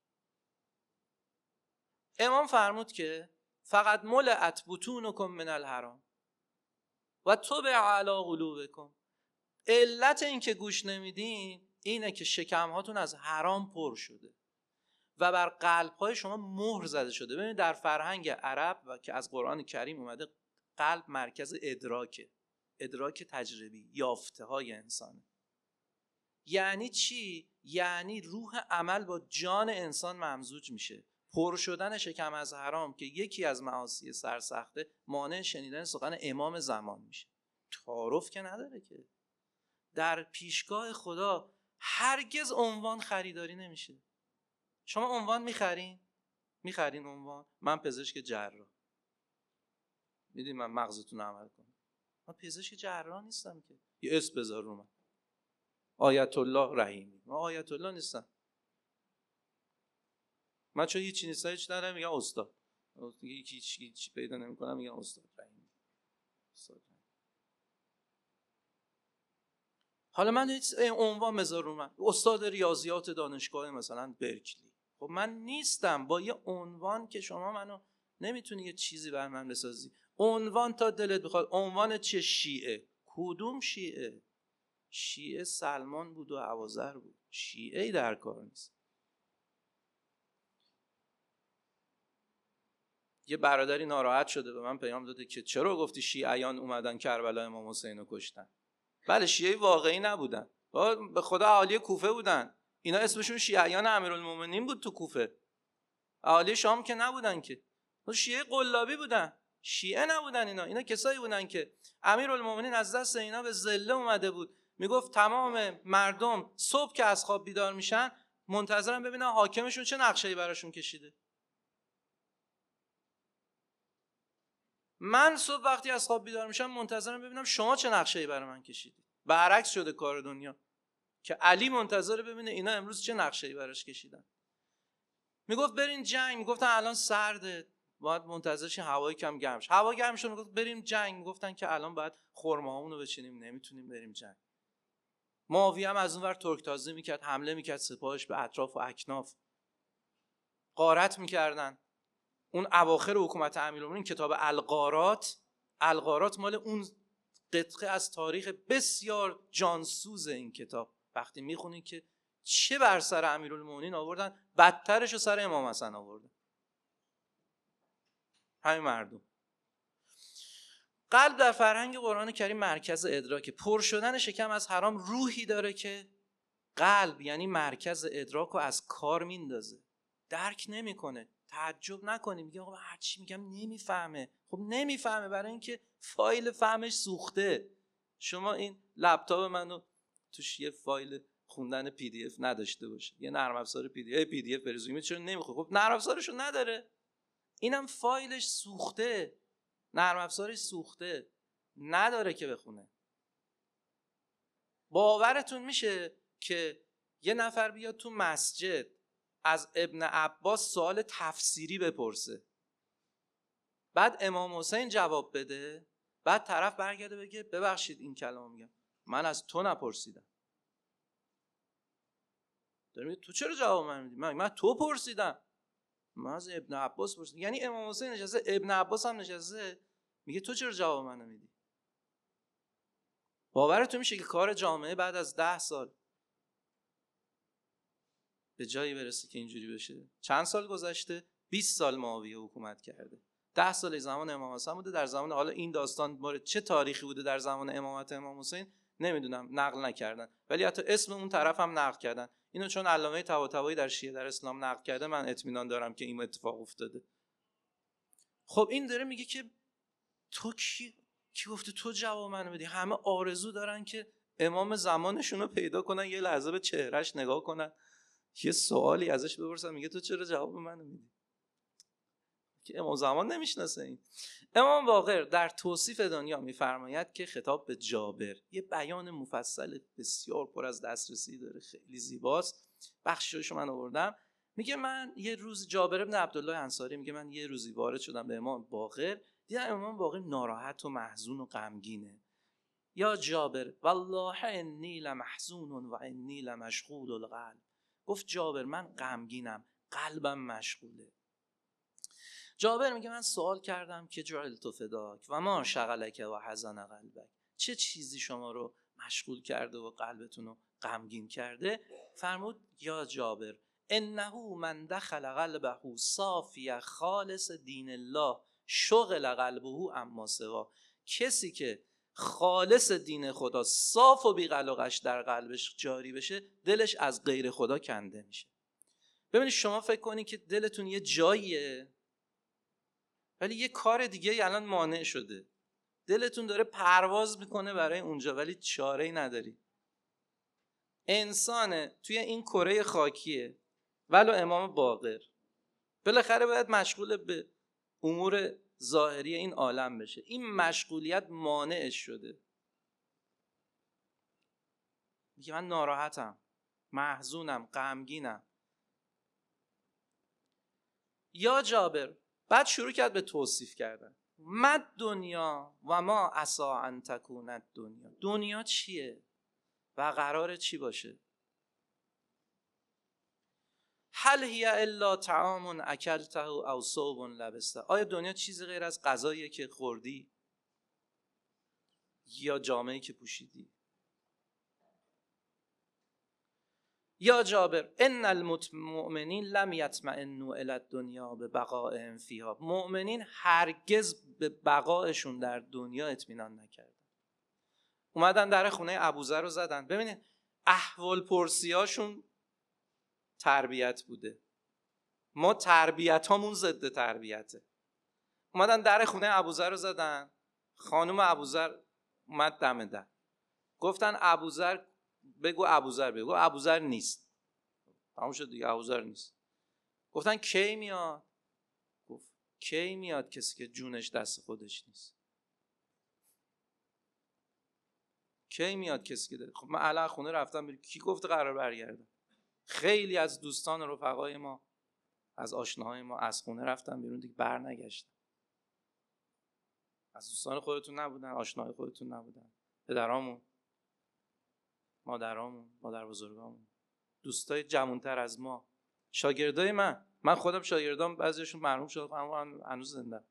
امام فرمود که فقط ملئت بطونکم من الحرام و طبع علی قلوبکم. علت این که گوش نمیدین اینه که شکم‌هاتون از حرام پر شده و بر قلب‌های شما مهر زده شده. ببینید در فرهنگ عرب و که از قرآن کریم اومده، قلب مرکز ادراکه، ادراک تجربی، یافته های انسانه. یعنی چی؟ یعنی روح عمل با جان انسان ممزوج میشه. پر شدن شکم از حرام که یکی از معاصی سرسخته، مانع شنیدن سخن امام زمان میشه. تعارف که نداره که. در پیشگاه خدا هرگز عنوان خریداری نمیشه. شما عنوان میخرین؟ میخرین عنوان؟ من پزشک جراح. میدونی من مغزتون عمل کنم، من پزشک جراح نیستم که یه اسم بذار رو من، آیت الله رحیمی. من آیت الله نیستم. من چون هیچی نیستم، هیچ ندارم، میگم استاد. هیچ هیچ هیچ پیدا نمی‌کنم، میگم استاد رحیمی. استاد. حالا من هیچ عنوان بذار رو من، استاد ریاضیات دانشگاه مثلا برکلی. خب من نیستم. با یه عنوان که شما منو نمیتونی یه چیزی بر من بسازی. عنوان تا دلت بخواد. عنوان چیه؟ شیعه. کدوم شیعه؟ شیعه سلمان بود و ابوذر بود. شیعه‌ای در کار نیست. یه برادری ناراحت شده به من پیام داده که چرا گفتی شیعیان اومدن کربلا امام حسین رو کشتن؟ بله شیعه واقعی نبودن، به خدا اهالی کوفه بودن. اینا اسمشون شیعیان امیرالمومنین بود تو کوفه. اهالی شام که نبودن که. شیعه قلابی بودن، شیعه نبودن. اینا اینا کسایی بودن که امیرالمومنین از دست اینا به ذله اومده بود. میگفت تمام مردم صبح که از خواب بیدار میشن منتظرن ببینن حاکمشون چه نقشه‌ای براشون کشیده. من صبح وقتی از خواب بیدار میشم منتظرم ببینم شما چه نقشه‌ای برای من کشیدید. برعکس شده کار دنیا که علی منتظر ببینه اینا امروز چه نقشه‌ای براش کشیدن. میگفت بریم جنگ، میگفتن الان سرده باید منتظر شیم هوای کم گرم شه. هوا گرم شد میگفت بریم جنگ، میگفتن که الان باید خرماهامونو بچینیم، نمیتونیم بریم جنگ. معاویه هم از اونور ترکتازی میکرد، حمله میکرد سپاهش به اطراف و اکناف، غارت میکردن. اون اواخر حکومت امیرالمومنین کتاب الغارات، الغارات مال اون قطعه از تاریخ بسیار جانسوز این کتاب. وقتی میخونید که چه بر سر امیرالمومنین آوردن، بدترش رو سر امام حسن آوردن. همین مردم. قلب در فرهنگ قرآن کریم مرکز ادراک. پر شدن شکم از حرام روحی داره که قلب یعنی مرکز ادراک رو از کار میندازه، درک نمیکنه. تعجب نکنیم میگه آقا هر چی میگم نمیفهمه. خب نمیفهمه برای اینکه فایل فهمش سوخته. شما این لپتاپ منو توش یه فایل خوندن پی دی اف نداشته باشه، یه نرم افزار پی دی اف پی دی اف برزومه چرا نمیخواد؟ خب نرم افزارشو نداره، اینم فایلش سوخته، نرم افزارش سوخته، نداره که بخونه. باورتون میشه که یه نفر بیاد تو مسجد از ابن عباس سوال تفسیری بپرسه، بعد امام حسین جواب بده، بعد طرف برگرده بگه ببخشید این کلام میگم من از تو نپرسیدم. دارم تو چرا جواب من میدی؟ من من تو پرسیدم، من از ابن عباس پرسیدم. یعنی امام حسین نشسته، ابن عباس هم نشسته، میگه تو چرا جواب منو میدی؟ باورتون میشه که کار جامعه بعد از ده سال به جایی برسه که اینجوری بشه؟ چند سال گذشته؟ بیست سال معاویه حکومت کرده. ده سال زمان امام حسن بوده. در زمان، حالا این داستان مورد چه تاریخی بوده در زمان امامت امام حسین نمیدونم، نقل نکردن، ولی حتی اسم اون طرف هم نقل کردن. اینو چون علامه طباطبایی در شیعه در اسلام نقل کرده من اطمینان دارم که این اتفاق افتاده. خب این داره میگه که تو کی کی گفته تو جواب منو بدی؟ همه آرزو دارن که امام زمانشون رو پیدا کنن، یه لحظه به چهرهش نگاه کنن، یه سوالی ازش بپرسن، میگه تو چرا جواب منو میدی؟ که امام زمان نمیشناسه. این امام باقر در توصیف دنیا میفرماید که خطاب به جابر یه بیان مفصل بسیار پر از دسترسی داره، خیلی زیباست، بخشش من آوردم. میگه من یه روز، جابر بن عبدالله انصاری میگه من یه روزی وارد شدم به امام باقر، دیدم امام باقر ناراحت و محزون و غمگینه. یا جابر والله انی لمحزون و انی لمشغول القلب. گفت جابر من غمگینم، قلبم مشغوله. جابر میگه من سوال کردم که جعلت فداک و ما شغلک و حزن قلبک، چه چیزی شما رو مشغول کرده و قلبتون رو غمگین کرده؟ فرمود یا جابر انه من دخل قلبه صافی خالص دین الله شغل قلبه اما سوا. کسی که خالص دین خدا صاف و بی‌قلقش در قلبش جاری بشه، دلش از غیر خدا کنده میشه. ببینید شما فکر کنید که دلتون یه جاییه ولی یه کار دیگه الان مانع شده، دلتون داره پرواز میکنه برای اونجا ولی چاره‌ای نداری. انسان توی این کره خاکیه ولو امام باقر، بالاخره باید مشغول به امور ظاهری این عالم بشه. این مشغولیت مانعش شده. میگه من ناراحتم، محزونم، غمگینم. یا جابر بعد شروع کرد به توصیف کردن. مد دنیا و ما عسا ان تکون دنیا. دنیا چیه و قراره چی باشه؟ هل هی الا طعام اکلته او ثوب لبسته. آیا دنیا چیزی غیر از غذاییه که خوردی یا جامه‌ای که پوشیدی؟ یا جابر ان المؤمنین لم یطمئنوا الی الدنیا ببقائهم فیها. مؤمنین هرگز به بقایشون در دنیا اطمینان نکردن. اومدن در خونه ابوذر رو زدن. ببینید احوال پرسیاشون تربیت بوده، ما تربیت هامون ضد تربیته. اومدن در خونه ابوذر رو زدن، خانم ابوذر اومد دم در، گفتن ابوذر بگو ابوذر بگو ابوذر نیست. تموم شد دیگه، ابوذر نیست. گفتن کی میاد؟ گفت کی میاد کسی که جونش دست خودش نیست؟ کی میاد کسی که داره؟ خب من الان خونه رفتم بریم، کی گفته قرار برگردم؟ خیلی از دوستان و رفقای ما، از آشناهای ما از خونه رفتن بیرون دیگه بر نگشتن. از دوستان خودتون نبودن، آشناهای خودتون نبودن، پدرامون، مادرامون، مادر بزرگامون، دوستای جوانتر از ما، شاگردای من. من خودم شاگردام بعضیشون مرحوم شدن اما هنوز زنده.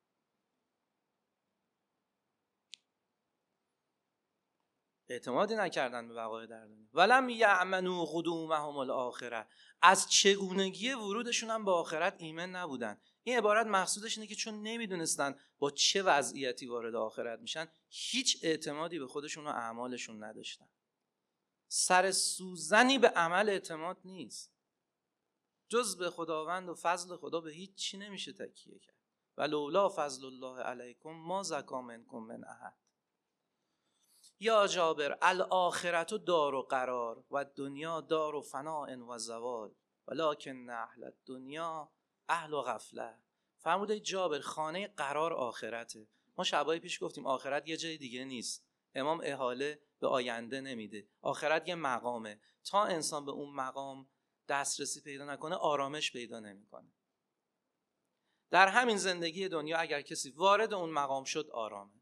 اعتمادی نکردن به بقای در دنیا. ولم یأمنوا قدومهم الاخره. از چگونگی ورودشون هم به آخرت ایمن نبودن. این عبارت مقصودش اینه که چون نمیدونستن با چه وضعیتی وارد آخرت میشن، هیچ اعتمادی به خودشون و اعمالشون نداشتن. سر سوزنی به عمل اعتماد نیست. جز به خداوند و فضل خدا به هیچ چی نمیشه تکیه کرد. ولولا فضل الله علیکم ما زکا منکم من احد. یا جابر الاخرت دار و قرار و دنیا دار و فناء و زوال ولکن اهل الدنیا اهل و غفله. فرموده جابر خانه قرار آخرته. ما شبای پیش گفتیم آخرت یه جای دیگه نیست. امام احاله به آینده نمیده. آخرت یه مقامه. تا انسان به اون مقام دسترسی پیدا نکنه آرامش پیدا نمیکنه. در همین زندگی دنیا اگر کسی وارد اون مقام شد آرامه.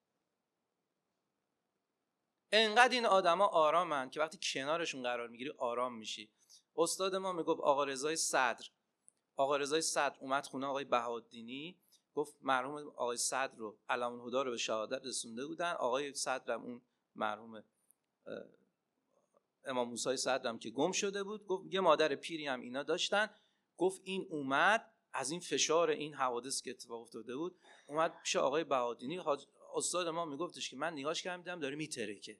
انقدر این آدما آرامن که وقتی کنارشون قرار میگیری آرام میشی. استاد ما میگفت آقا رضای صدر آقا رضای صدر اومد خونه آقای بهاءالدینی، گفت مرحوم آقای صدر رو علم الهدی رو به شهادت رسونده بودن. آقای صدر هم اون مرحوم امام موسی صدر هم که گم شده بود، گفت یه مادر پیری هم اینا داشتن. گفت این اومد از این فشار این حوادث که اتفاق افتاده بود اومد پیش آقای بهاءالدینی. استاد ما میگفتش که من نگاهش کردم دیدم داره میترکه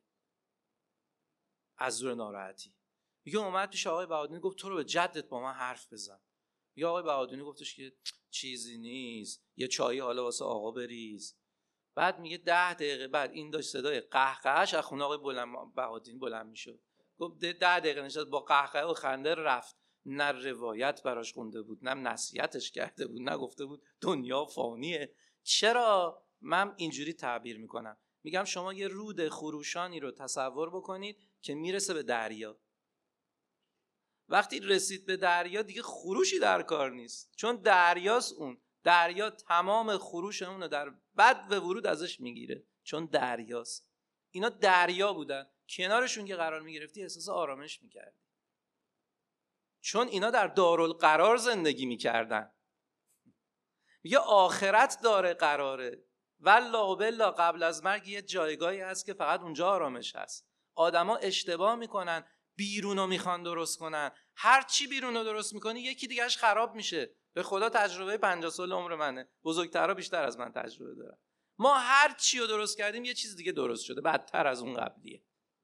از زور ناراحتی. میگه اومد پیش آقای بهاءالدینی گفت تو رو به جدت با من حرف بزن. یا آقای بهاءالدینی گفتش که چیزی نیست، یه چایی حالا واسه آقا بریز. بعد میگه ده دقیقه بعد این داشت صدای قهقهش از خونه آقای بلند بهاءالدینی بلند میشد. گفت ده دقیقه نشست با قهقه و خنده رفت. نه روایت براش خونده بود، نه نصیحتش کرده بود، نه گفته بود دنیا فانیه. چرا من اینجوری تعبیر میکنم؟ میگم شما یه رود خروشانی رو تصور بکنید که میرسه به دریا. وقتی رسید به دریا دیگه خروشی در کار نیست، چون دریاست. اون دریا تمام خروش اونو در بد به ورود ازش میگیره، چون دریاست. اینا دریا بودن، کنارشون که قرار میگرفتی احساس آرامش میکردی، چون اینا در دارالقرار زندگی میکردن. میگه آخرت داره قراره، والله بالله قبل از مرگ یه جایگاهی هست که فقط اونجا آرامش هست. آدما اشتباه میکنن، بیرونو میخوان درست کنن. هر چی بیرونو درست میکنی یکی دیگهش خراب میشه. به خدا تجربه پنجاه سال عمر منه، بزرگترها بیشتر از من تجربه دارن. ما هر چی رو درست کردیم یه چیز دیگه درست شده بدتر از اون قبلیه.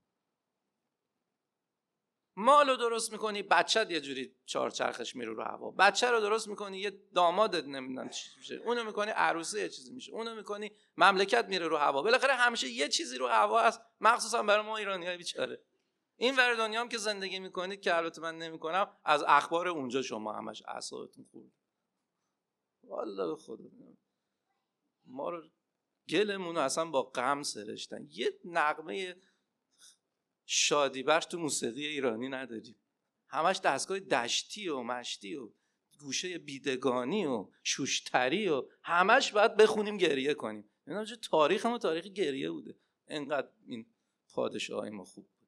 مالو درست میکنی بچت یه جوری چهارچرخش میره رو هوا، بچه رو درست میکنی یه دامادت نمیدونم چی میشه، اونو میکنی عروسه یه چیزی میشه، اونو میکنی مملکت میره رو هوا. بالاخره همیشه یه چیزی رو هوا هست، مخصوصا برای ما ایرانی‌ها بیچاره. این ور دنیا هم که زندگی میکنید که البته من نمیکنم، از اخبار اونجا شما همش اعصابتون خوبه. والله خدا ما رو گلمون رو اصلا با غم سرشتن. یه نغمه شادی بخش تو موسیقی ایرانی نداریم، همش دستگاه دشتی و مشتی و گوشه بیدگانی و شوشتری و همش باید بخونیم گریه کنیم. اینا چه تاریخ ما تاریخ گریه بوده، انقدر این پادشاهای ما خوب بودن.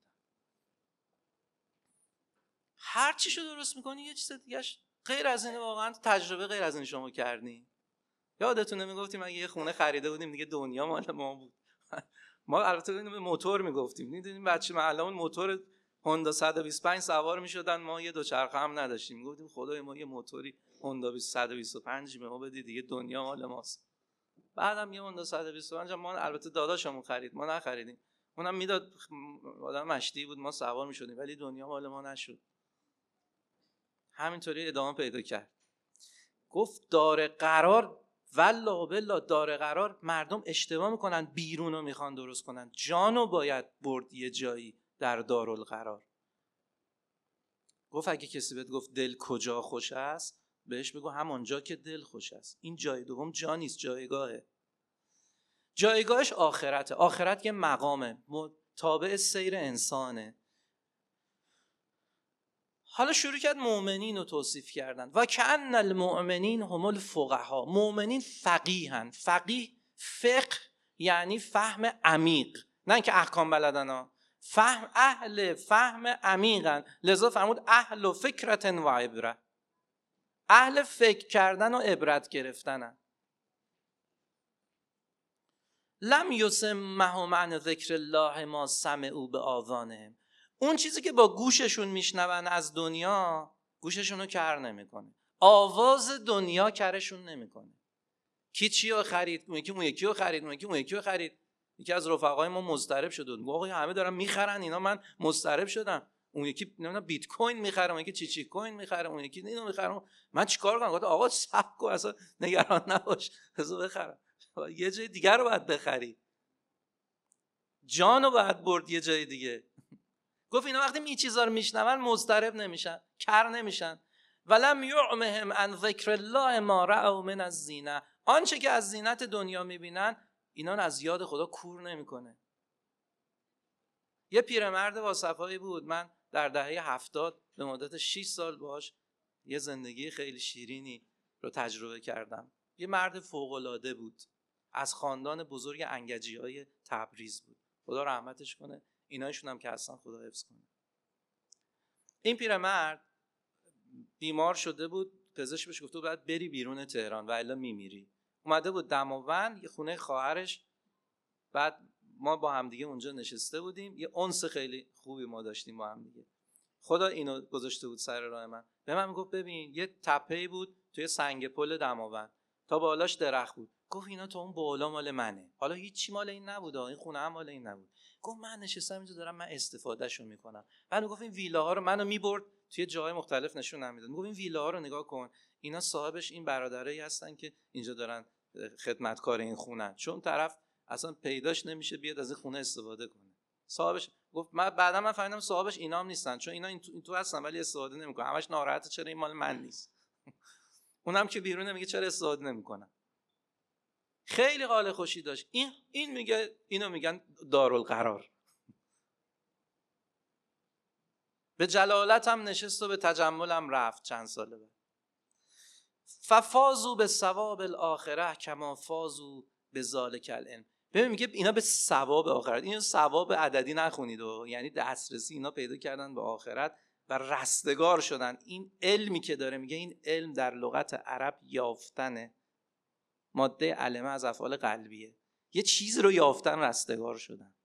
هر چیشو درست میکنی یه چیز دیگهش غیر از این. واقعا تجربه غیر از این شما کردین؟ یادتونه میگفتیم اگه یه خونه خریده بودیم دیگه دنیا مال ما بود. ما البته به موتور میگفتیم، میدونیم بچه محلمون موتور هوندا صد و بیست و پنج سوار میشدن، ما یه دوچرخه هم نداشتیم. میگفتیم خدای ما یه موتوری هوندا صد و بیست و پنج به ما بدی دیگه دنیا مال ماست. بعدم یه هوندا صد و بیست و پنج ما البته داداشمون خرید، ما نخریدیم. اونم میداد، آدم مشتی بود، ما سوار میشدیم، ولی دنیا مال ما نشد. همینطوری ادامه پیدا کرد. گفت دار قرار، والله بالله دار قرار مردم اشتباه میکنن، بیرونو میخوان درست کنن. جانو باید برد یه جایی در دارالقرار. گفت اگه کسی بهت گفت دل کجا خوش است، بهش بگو همونجا که دل خوش است. این جای دوم جا نیست، جایگاهه. جایگاهش آخرته. آخرت یه مقامه، تابع سیر انسانه. حالا شروع کرد مؤمنین رو توصیف کردن. و کأن المؤمنین هم الفقها. مؤمنین فقیهن. فقیه فقه یعنی فهم عمیق، نه اینکه احکام بلدن ها. فهم، اهل فهم عمیقن. لذا فرمود اهل فکرت و عبرت. اهل فکر کردن و عبرت گرفتنن. لم یسمعهم عن ذکر الله ما سمعوا بآذانهم. اون چیزی که با گوششون میشنون از دنیا، گوششون رو کر نمیکنه. آواز دنیا کرشون نمیکنه. کی چی رو خرید، اون یکی اون یکی رو خرید، اون یکی اون یکی رو خرید. یکی از رفقای ما مضطرب شد، گفت آقا همه دارن میخرن اینا، من مضطرب شدم. اون یکی نمیدونم بیت کوین میخره، اون یکی چی چی کوین میخره، اون یکی اینو میخره. من چیکار کنم؟ گفتم آقا صبر کن، اصلا نگران نباش، بذار بخرم. یه جای دیگر رو باید بخری. جانو باید برد یه جای دیگه. گفت اینا وقتی این چیزا رو میشنون مضطرب نمیشن، کر نمیشن. ولم یعمهم عن ذکر الله ما رأوا من الزینه، آنچه که از زینت دنیا میبینن اینا از یاد خدا کور نمیکنه. یه پیرمرد با صفایی بود، من در دهه هفتاد به مدت شش سال باهاش یه زندگی خیلی شیرینی رو تجربه کردم. یه مرد فوق‌العاده بود، از خاندان بزرگ انگجی‌های تبریز بود، خدا رحمتش کنه، اینایشون هم که اصلا خدا حفظ کنه. این پیرمرد بیمار شده بود، پزشک بهش گفته باید بری بیرون تهران و الا میمیری. اومده بود دماوند، یه خونه خواهرش. بعد ما با هم دیگه اونجا نشسته بودیم، یه انس خیلی خوبی ما داشتیم با هم دیگه. خدا اینو گذاشته بود سر راه من. به من میگفت ببین یه تپه‌ای بود توی سنگ پل دماوند، تا بالاش درخت بود. گفت اینا تا اون بالا مال منه. حالا هیچی مال این نبود، این خونه هم مال این نبود. گفت من نشستم اینجا دارم من استفادهشو میکنم. بعد گفت این ویلاها رو منو میبرد توی جای مختلف نشونم میداد. میگفت این ویلاها رو نگاه کن، اینا صاحبش این برادرایی هستن که اینجا دارن خدمتکار این خونن، چون طرف اصلا پیداش نمیشه بیاد از این خونه استفاده کنه. صاحبش گفت من بعدا من فهمیدم صاحبش اینام نیستن، چون اینا این تو, این تو هستن ولی استفاده نمیکنن، همش ناراحته چرا این مال من نیست. اونم که بیرونه میگه چرا استفاده نمیکنن. خیلی حال خوشی داشت. این این میگه اینو میگن دارالقرار. به جلالت هم نشست و به تجمل هم رفت چند ساله بعد. ففازوا به ثواب الاخره کما فازوا به ذالک العلم. ببین میگه اینا به ثواب آخرت، اینو ثواب عددی نخونید و یعنی دسترسی اینا پیدا کردن به آخرت و رستگار شدن. این علمی که داره میگه این علم در لغت عرب یافتنه، ماده علمه از افعال قلبیه، یه چیز رو یافتن رستگار شدن.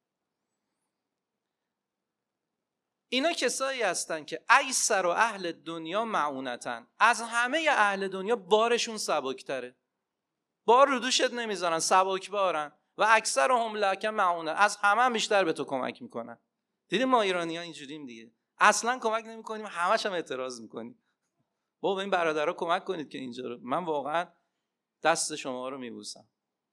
اینا کسایی هستن که ایسر و اهل دنیا معونتن، از همه اهل دنیا بارشون سبکتره، بار رو دوشت نمیذارن، سبک بارن. و اکثر هم لک معونه، از همه هم بیشتر به تو کمک میکنن. دیدیم ما ایرانی ها اینجوریم دیگه، اصلا کمک نمیکنیم، همش هم اعتراض میکنیم. بابا به این برادرها کمک کنید که اینجا رو، من واقعا دست شما رو میبوسم.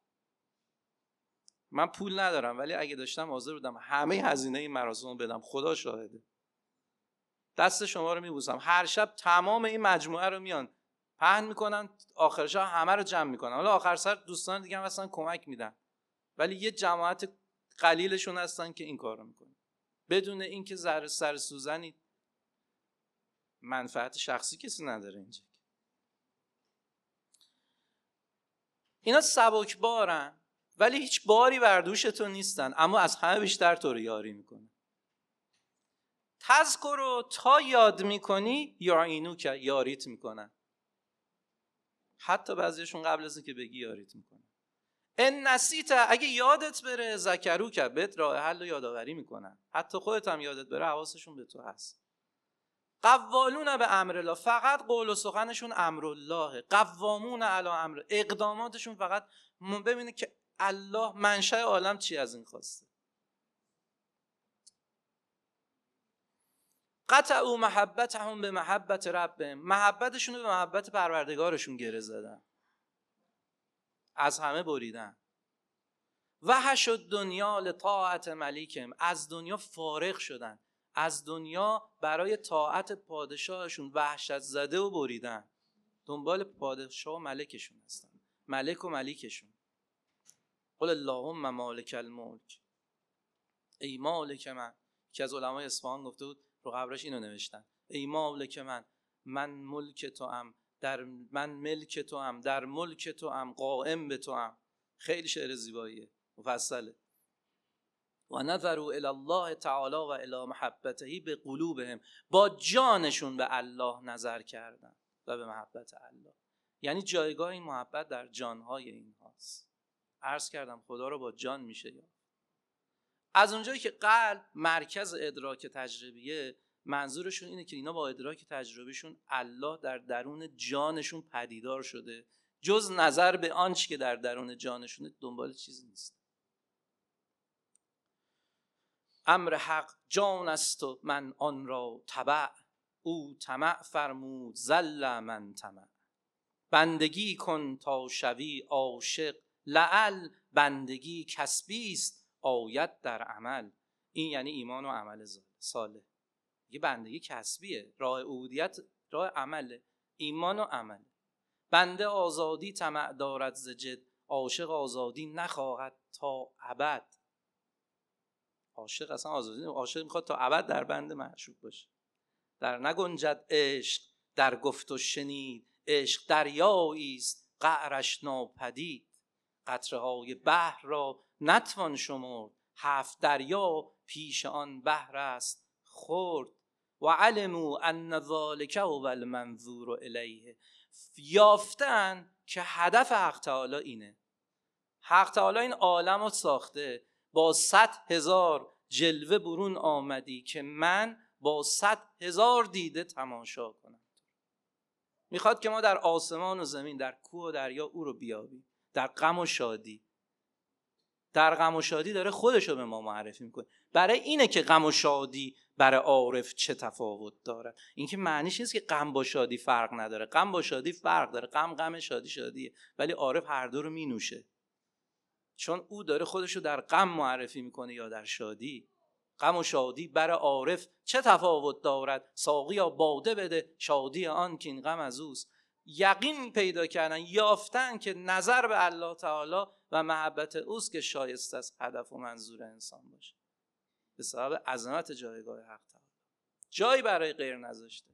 من پول ندارم ولی اگه داشتم حاضر بودم همه هزینه این مراسم رو بدم، خدا شاهده. دست شما رو میبوسم. هر شب تمام این مجموعه رو میان پهن میکنن، آخر شب همه رو جمع میکنن. حالا آخر سر دوستان دیگه هم اصلا کمک میدن، ولی یه جماعت قلیلشون هستن که این کار رو میکنن بدون اینکه ذره سر سوزنی منفعت شخصی کسی نداره اینجا. اینا سبکبارن ولی هیچ باری بر دوشتون نیستن، اما از همه بیشتر تو رو یاری میکنه. تذکر تا یاد میکنی یعینو که یاریت میکنن، حتی بعضیشون قبل از اینکه بگی یاریت میکنن. ان نسیت، اگه یادت بره، ذکرو که بهت راه حل و یادآوری میکنن، حتی خودت هم یادت بره حواسشون به تو هست. قوالون به امر الله، فقط قول و سخنشون امر الله. قوامون علی امر، اقداماتشون فقط ببینه که الله منشأ عالم چی از این خواسته. قطعوا محبتهم به محبت ربهم، محبتشون رو به محبت پروردگارشون گره زدن، از همه بریدن. وحش الدنیا لطاعت ملیکهم، از دنیا فارغ شدن، از دنیا برای طاعت پادشاهشون وحشت زده و بریدن، دنبال پادشاه و ملکشون هستن، ملک و ملیکشون. قل اللهم مالک الملک، ای مالک من. که از علمای اصفهان گفته بود، رو قبرش اینو نوشتن، ای مالک من، من ملک تو ام، در من ملک تو ام، در ملک تو ام، قائم به تو ام. خیلی شعر زیباییه، مفصله. و نظروا الی الله تعالی و الی محبته به قلوبهم، با جانشون به الله نظر کردن و به محبت الله. یعنی جایگاه این محبت در جانهای این هاست. عرض کردم خدا رو با جان میشه یاد. از اونجایی که قلب مرکز ادراک تجربیه، منظورشون اینه که اینا با ادراک تجربیشون الله در درون جانشون پدیدار شده، جز نظر به آنچه که در درون جانشونه دنبال چیزی نیست. امر حق جان است و من آن را تبع، او طمع فرمود ذل من طمع. بندگی کن تا شوی عاشق، لعل بندگی کسبی است، آید در عمل. این یعنی ایمان و عمل صالح. یه بندگی کسبیه. راه عبودیت راه عمله، ایمان و عمل. بنده آزادی طمع دارد ز جد، عاشق آزادی نخواهد تا ابد. عاشق اصلا آزادی نه، عاشق میخواد تا ابد در بند معشوق باشه. در نگنجد عشق در گفت و شنید، عشق دریایی است قعرش ناپدید. قطره های بحر را نتوان شمرد، هفت دریا پیش آن بحر است خرد. و علموا ان ذلک هو المنظور الیه. یافتن که هدف حق تعالی اینه. حق تعالی این عالم رو ساخته، با صد هزار جلوه برون آمدی که من با صد هزار دیده تماشا کنم. میخواد که ما در آسمان و زمین، در کوه و دریا او رو بیابیم، در غم و شادی. در غم و شادی داره خودش رو به ما معرفی میکنه. برای اینه که غم و شادی برای عارف چه تفاوت داره. این که معنیش نیست که غم با شادی فرق نداره. غم با شادی فرق داره. غم غم، شادی شادیه. ولی عارف هر دو رو مینوشه، چون او داره خودش رو در غم معرفی میکنه یا در شادی. غم و شادی برای عارف چه تفاوت دارد؟ ساقیا باده بده، شادی آن که این غم از اوست. یقین پیدا کردن، یافتن که نظر به الله تعالی و محبت اوست که شایسته است هدف و منظور انسان باشه، به سبب عظمت جایگاه حق تعالی. جایی برای غیر نذاشته.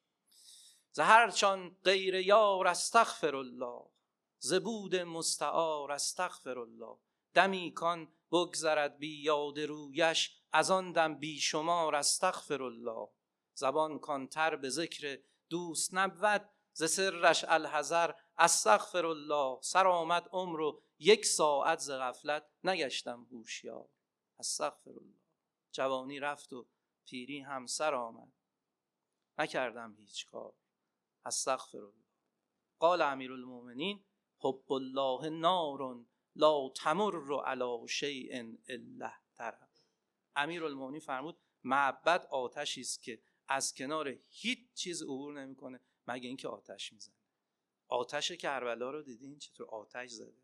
زهر چون غیر یار استغفر الله، زبود مستعار استغفر الله. دمی کان بگذرد بی یاد رویش، از آن دم بی شمار استغفر الله. زبان کان تر به ذکر دوست نبود، ز سرش الحذر استغفر الله. سر آمد عمر و یک ساعت ز غفلت، نگشتم هوشیار استغفر الله. جوانی رفت و پیری هم سر آمد، نکردم هیچ کار استغفر الله. قال امیرالمومنین حب الله نار لا تمر علی شیء الا ترى. امیرالمومنین فرمود محبت آتشی است که از کنار هیچ چیز عبور نمیکنه مگه اینکه آتش میزنه. آتش کربلا رو دیدین چطور آتش زده؟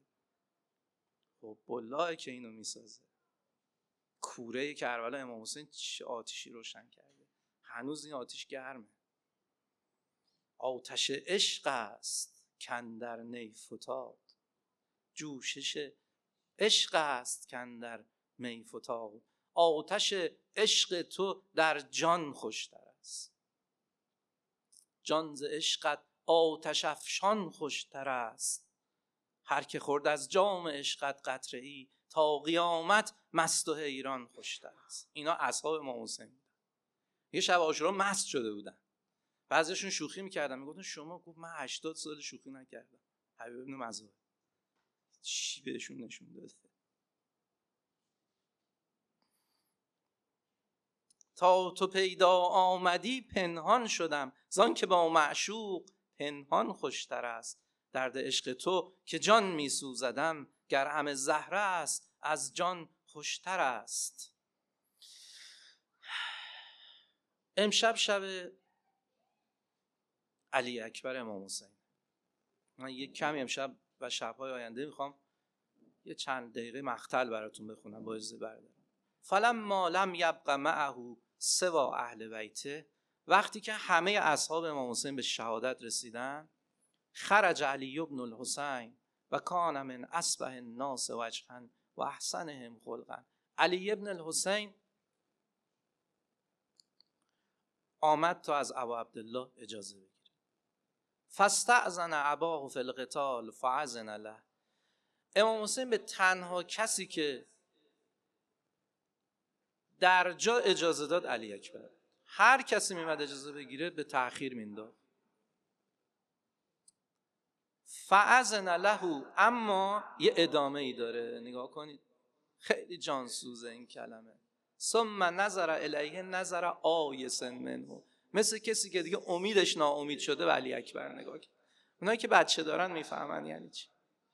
حب الله که اینو میسازه. کوره کربلا امام حسین چه آتشی روشن کرده، هنوز این آتش گرمه. آتش عشق است کاندر نی فتاد، جوشش عشق است کاندر می فتاد. آتش عشق تو در جان خوشتر است، جان ز عشقت آتش افشان خوشتر است. هر که خورد از جام عشقت قطره ای، تا قیامت مست و حیران خوشتر است. اینا اصحاب امام حسین بودن. یه شب عاشورا مست شده بودن. بعضیشون شوخی میکردن، میگفتن شما. گفت من هشتاد سال شوخی نکردم. حبیب ابن مظاهر چی بهشون نشون داده؟ تا تو پیدا آمدی پنهان شدم، زان که با معشوق پنهان خوشتر است. درد عشق تو که جان می سوزدم، گر همه زهره است از جان خوشتر است. امشب شب علی اکبر امام حسین. من یک کمی امشب و شب‌های آینده میخوام یه چند دقیقه مقتل براتون بخونم با اجازه بردارم. فلما لم یبق معه سوا اهل بیته، وقتی که همه اصحاب امام حسین به شهادت رسیدن، خرج علی ابن الحسین و کان من اصبح الناس وجها و احسنهم خلقا. علی ابن الحسین آمد تا از ابا عبدالله اجازه بگیره. فاستأذن اباه فی القتال فاذن له. امام حسین به تنها کسی که در جا اجازه داد علی اکبر. هر کسی میمد اجازه بگیره به تأخیر مینداخت. فاذن له، اما یه ادامه ای داره، نگاه کنید خیلی جانسوزه این کلمه. ثم نظر الیه نظر آیس منه، مثل کسی که دیگه امیدش ناامید شده به علی اکبر نگاه کرد. اونایی که بچه دارن میفهمن یعنی چی.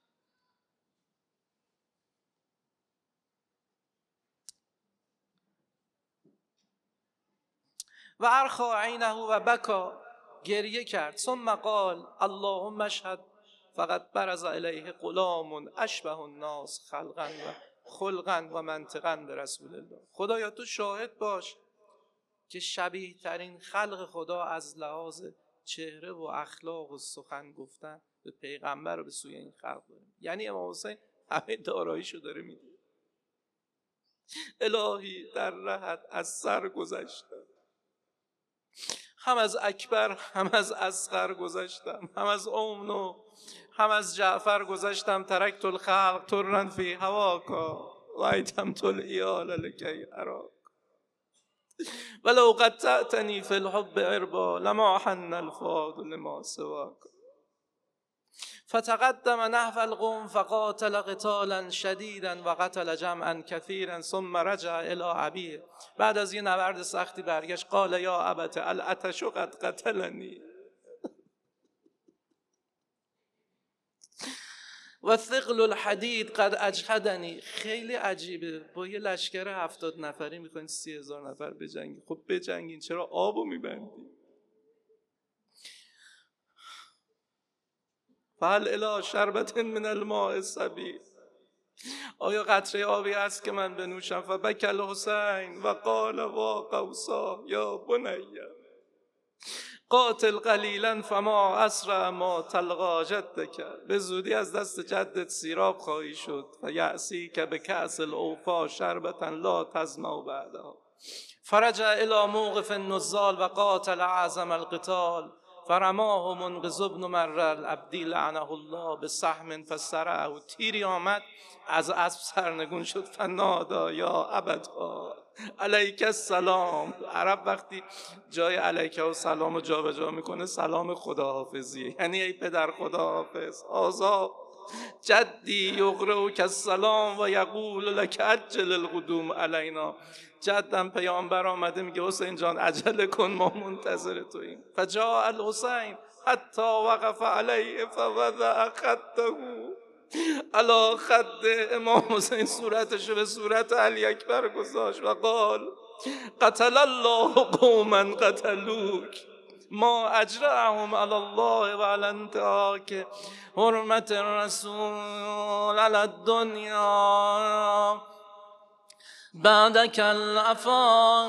و ارخا عینه و بکا، گریه کرد. ثم قال اللهم اشهد، فقط برز الیه غلام اشبه الناس خلقا و خلقا و منطقا به رسول الله. خدایا تو شاهد باش که شبیه ترین خلق خدا از لحاظ چهره و اخلاق و سخن گفتن به پیغمبر و به سوی این خلق داریم. یعنی امام حسین همه داراییشو داره میده. الهی در رهت از سر گذشتم، هم از اکبر هم از اصغر گذشتم، هم از امنو هم از جعفر گذشتم. ترکت الخلق ترا فی هواکا و ایتمت العیال لکی اراک ولو قطعتنی فی الحب اربا لما حن الفؤاد لما سواک. فتقدم نحو القوم فقاتل قتالا شدیدا و قتل جمعا کثیرا ثم رجع الی ابیه. بعد از یه نبرد سختی برگشت. قال یا ابت العطش قد قتلنی و ثقل الحدید قد اجهدنی. خیلی عجیبه، با یه لشکر هفتاد نفری میخواین سی هزار نفر بجنگی. خب بجنگین، چرا آبو میبندی؟ فهل الی شربت من الماء الصبی، آیا قطره آبی هست که من بنوشم؟ فبکی الحسین و قال وا قوسا یا بنی قاتل قلیلا فما اسرع ما تلقا جدک. به زودی از دست جدت سیراب خواهی شد. و یأسی که به کأس الاوفا شربتا لا تظمأ بعدها. فرجع الی موقف النزال و قاتل اعظم القتال فرماه منقذ ابن مره العبدی لعنه الله به سهم فسرعه. و تیری آمد از اسب سرنگون شد. فنادا یا ابدا علیک السلام. عرب وقتی جای علیکه و سلام رو جا به جا میکنه سلام خداحافظیه، یعنی ای پدر خداحافظ. آزا جدی یقرئک السلام و یقول لک عجل القدوم علینا. جدم پیامبر آمده میگه حسین جان عجله کن، ما منتظر توییم. فجاء الحسین حتی وقف علیه فوضع خده علی خد. امام حسین صورتشو به صورت علی اکبر گذاشت و قال قتل الله قوما قتلوک ما اجرعهم علی الله و علی انتهاک حرمت الرسول علی الدنیا بعدک العفا.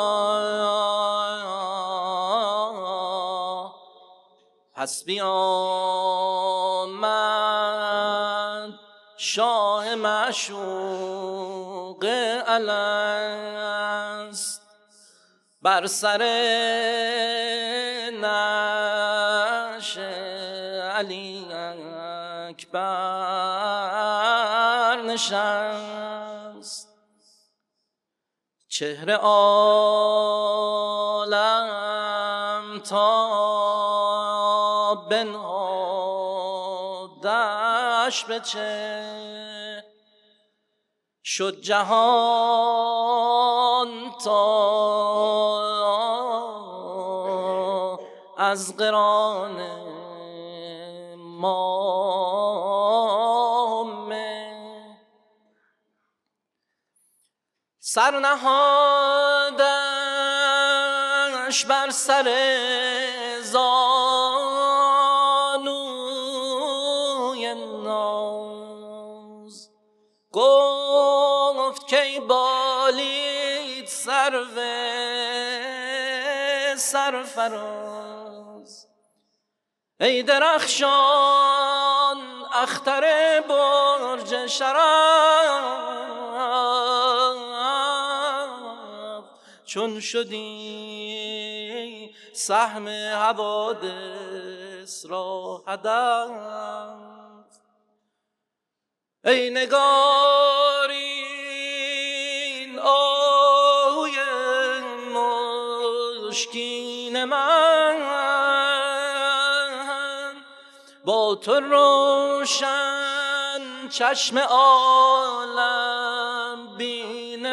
حسبی آمد شاه معشوق الست بر سر نعش علی اکبر نشست. چهره عالم تا بنهادش به چه شد جهان تا از قران مامه. سر نهادش بر سر زانوی ناز گفت که بالید سرو سرفراز. ای درخشان اختر برج شرف چون شدی سهم حوادث را هدف. ای نگارین آهوی مشکین من با تو روشن چشم عالم بین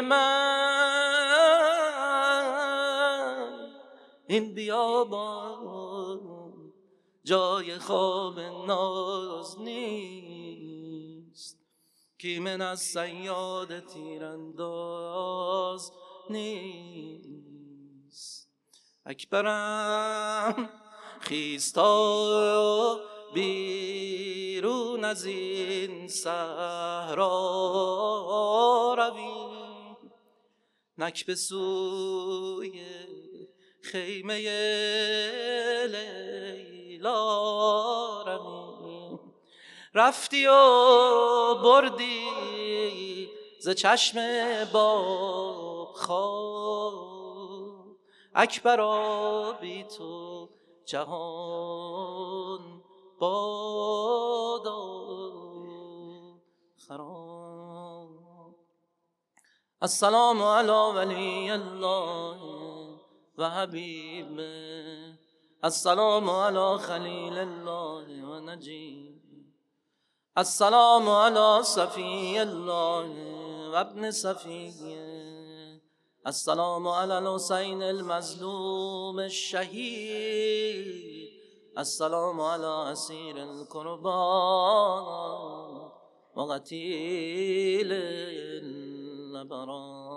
من. این بیابان جای خواب ناز نیست که من از صیاد تیرانداز نیست. اکبرم خیستا بیرون از این صحرا رویم، نک به سوی خیمه لیلا رویم. رفتی و بردی ز چشم باب خواب، اکبرا بی تو جهان بادا خراب. السلام علی ولی الله و حبیبه، السلام علی خلیل الله و نجیبه، السلام علی صفی الله و ابن صفیه، السلام علی الحسین المظلوم الشهید، السلام علی اسیر القربان و قتیل الابرار.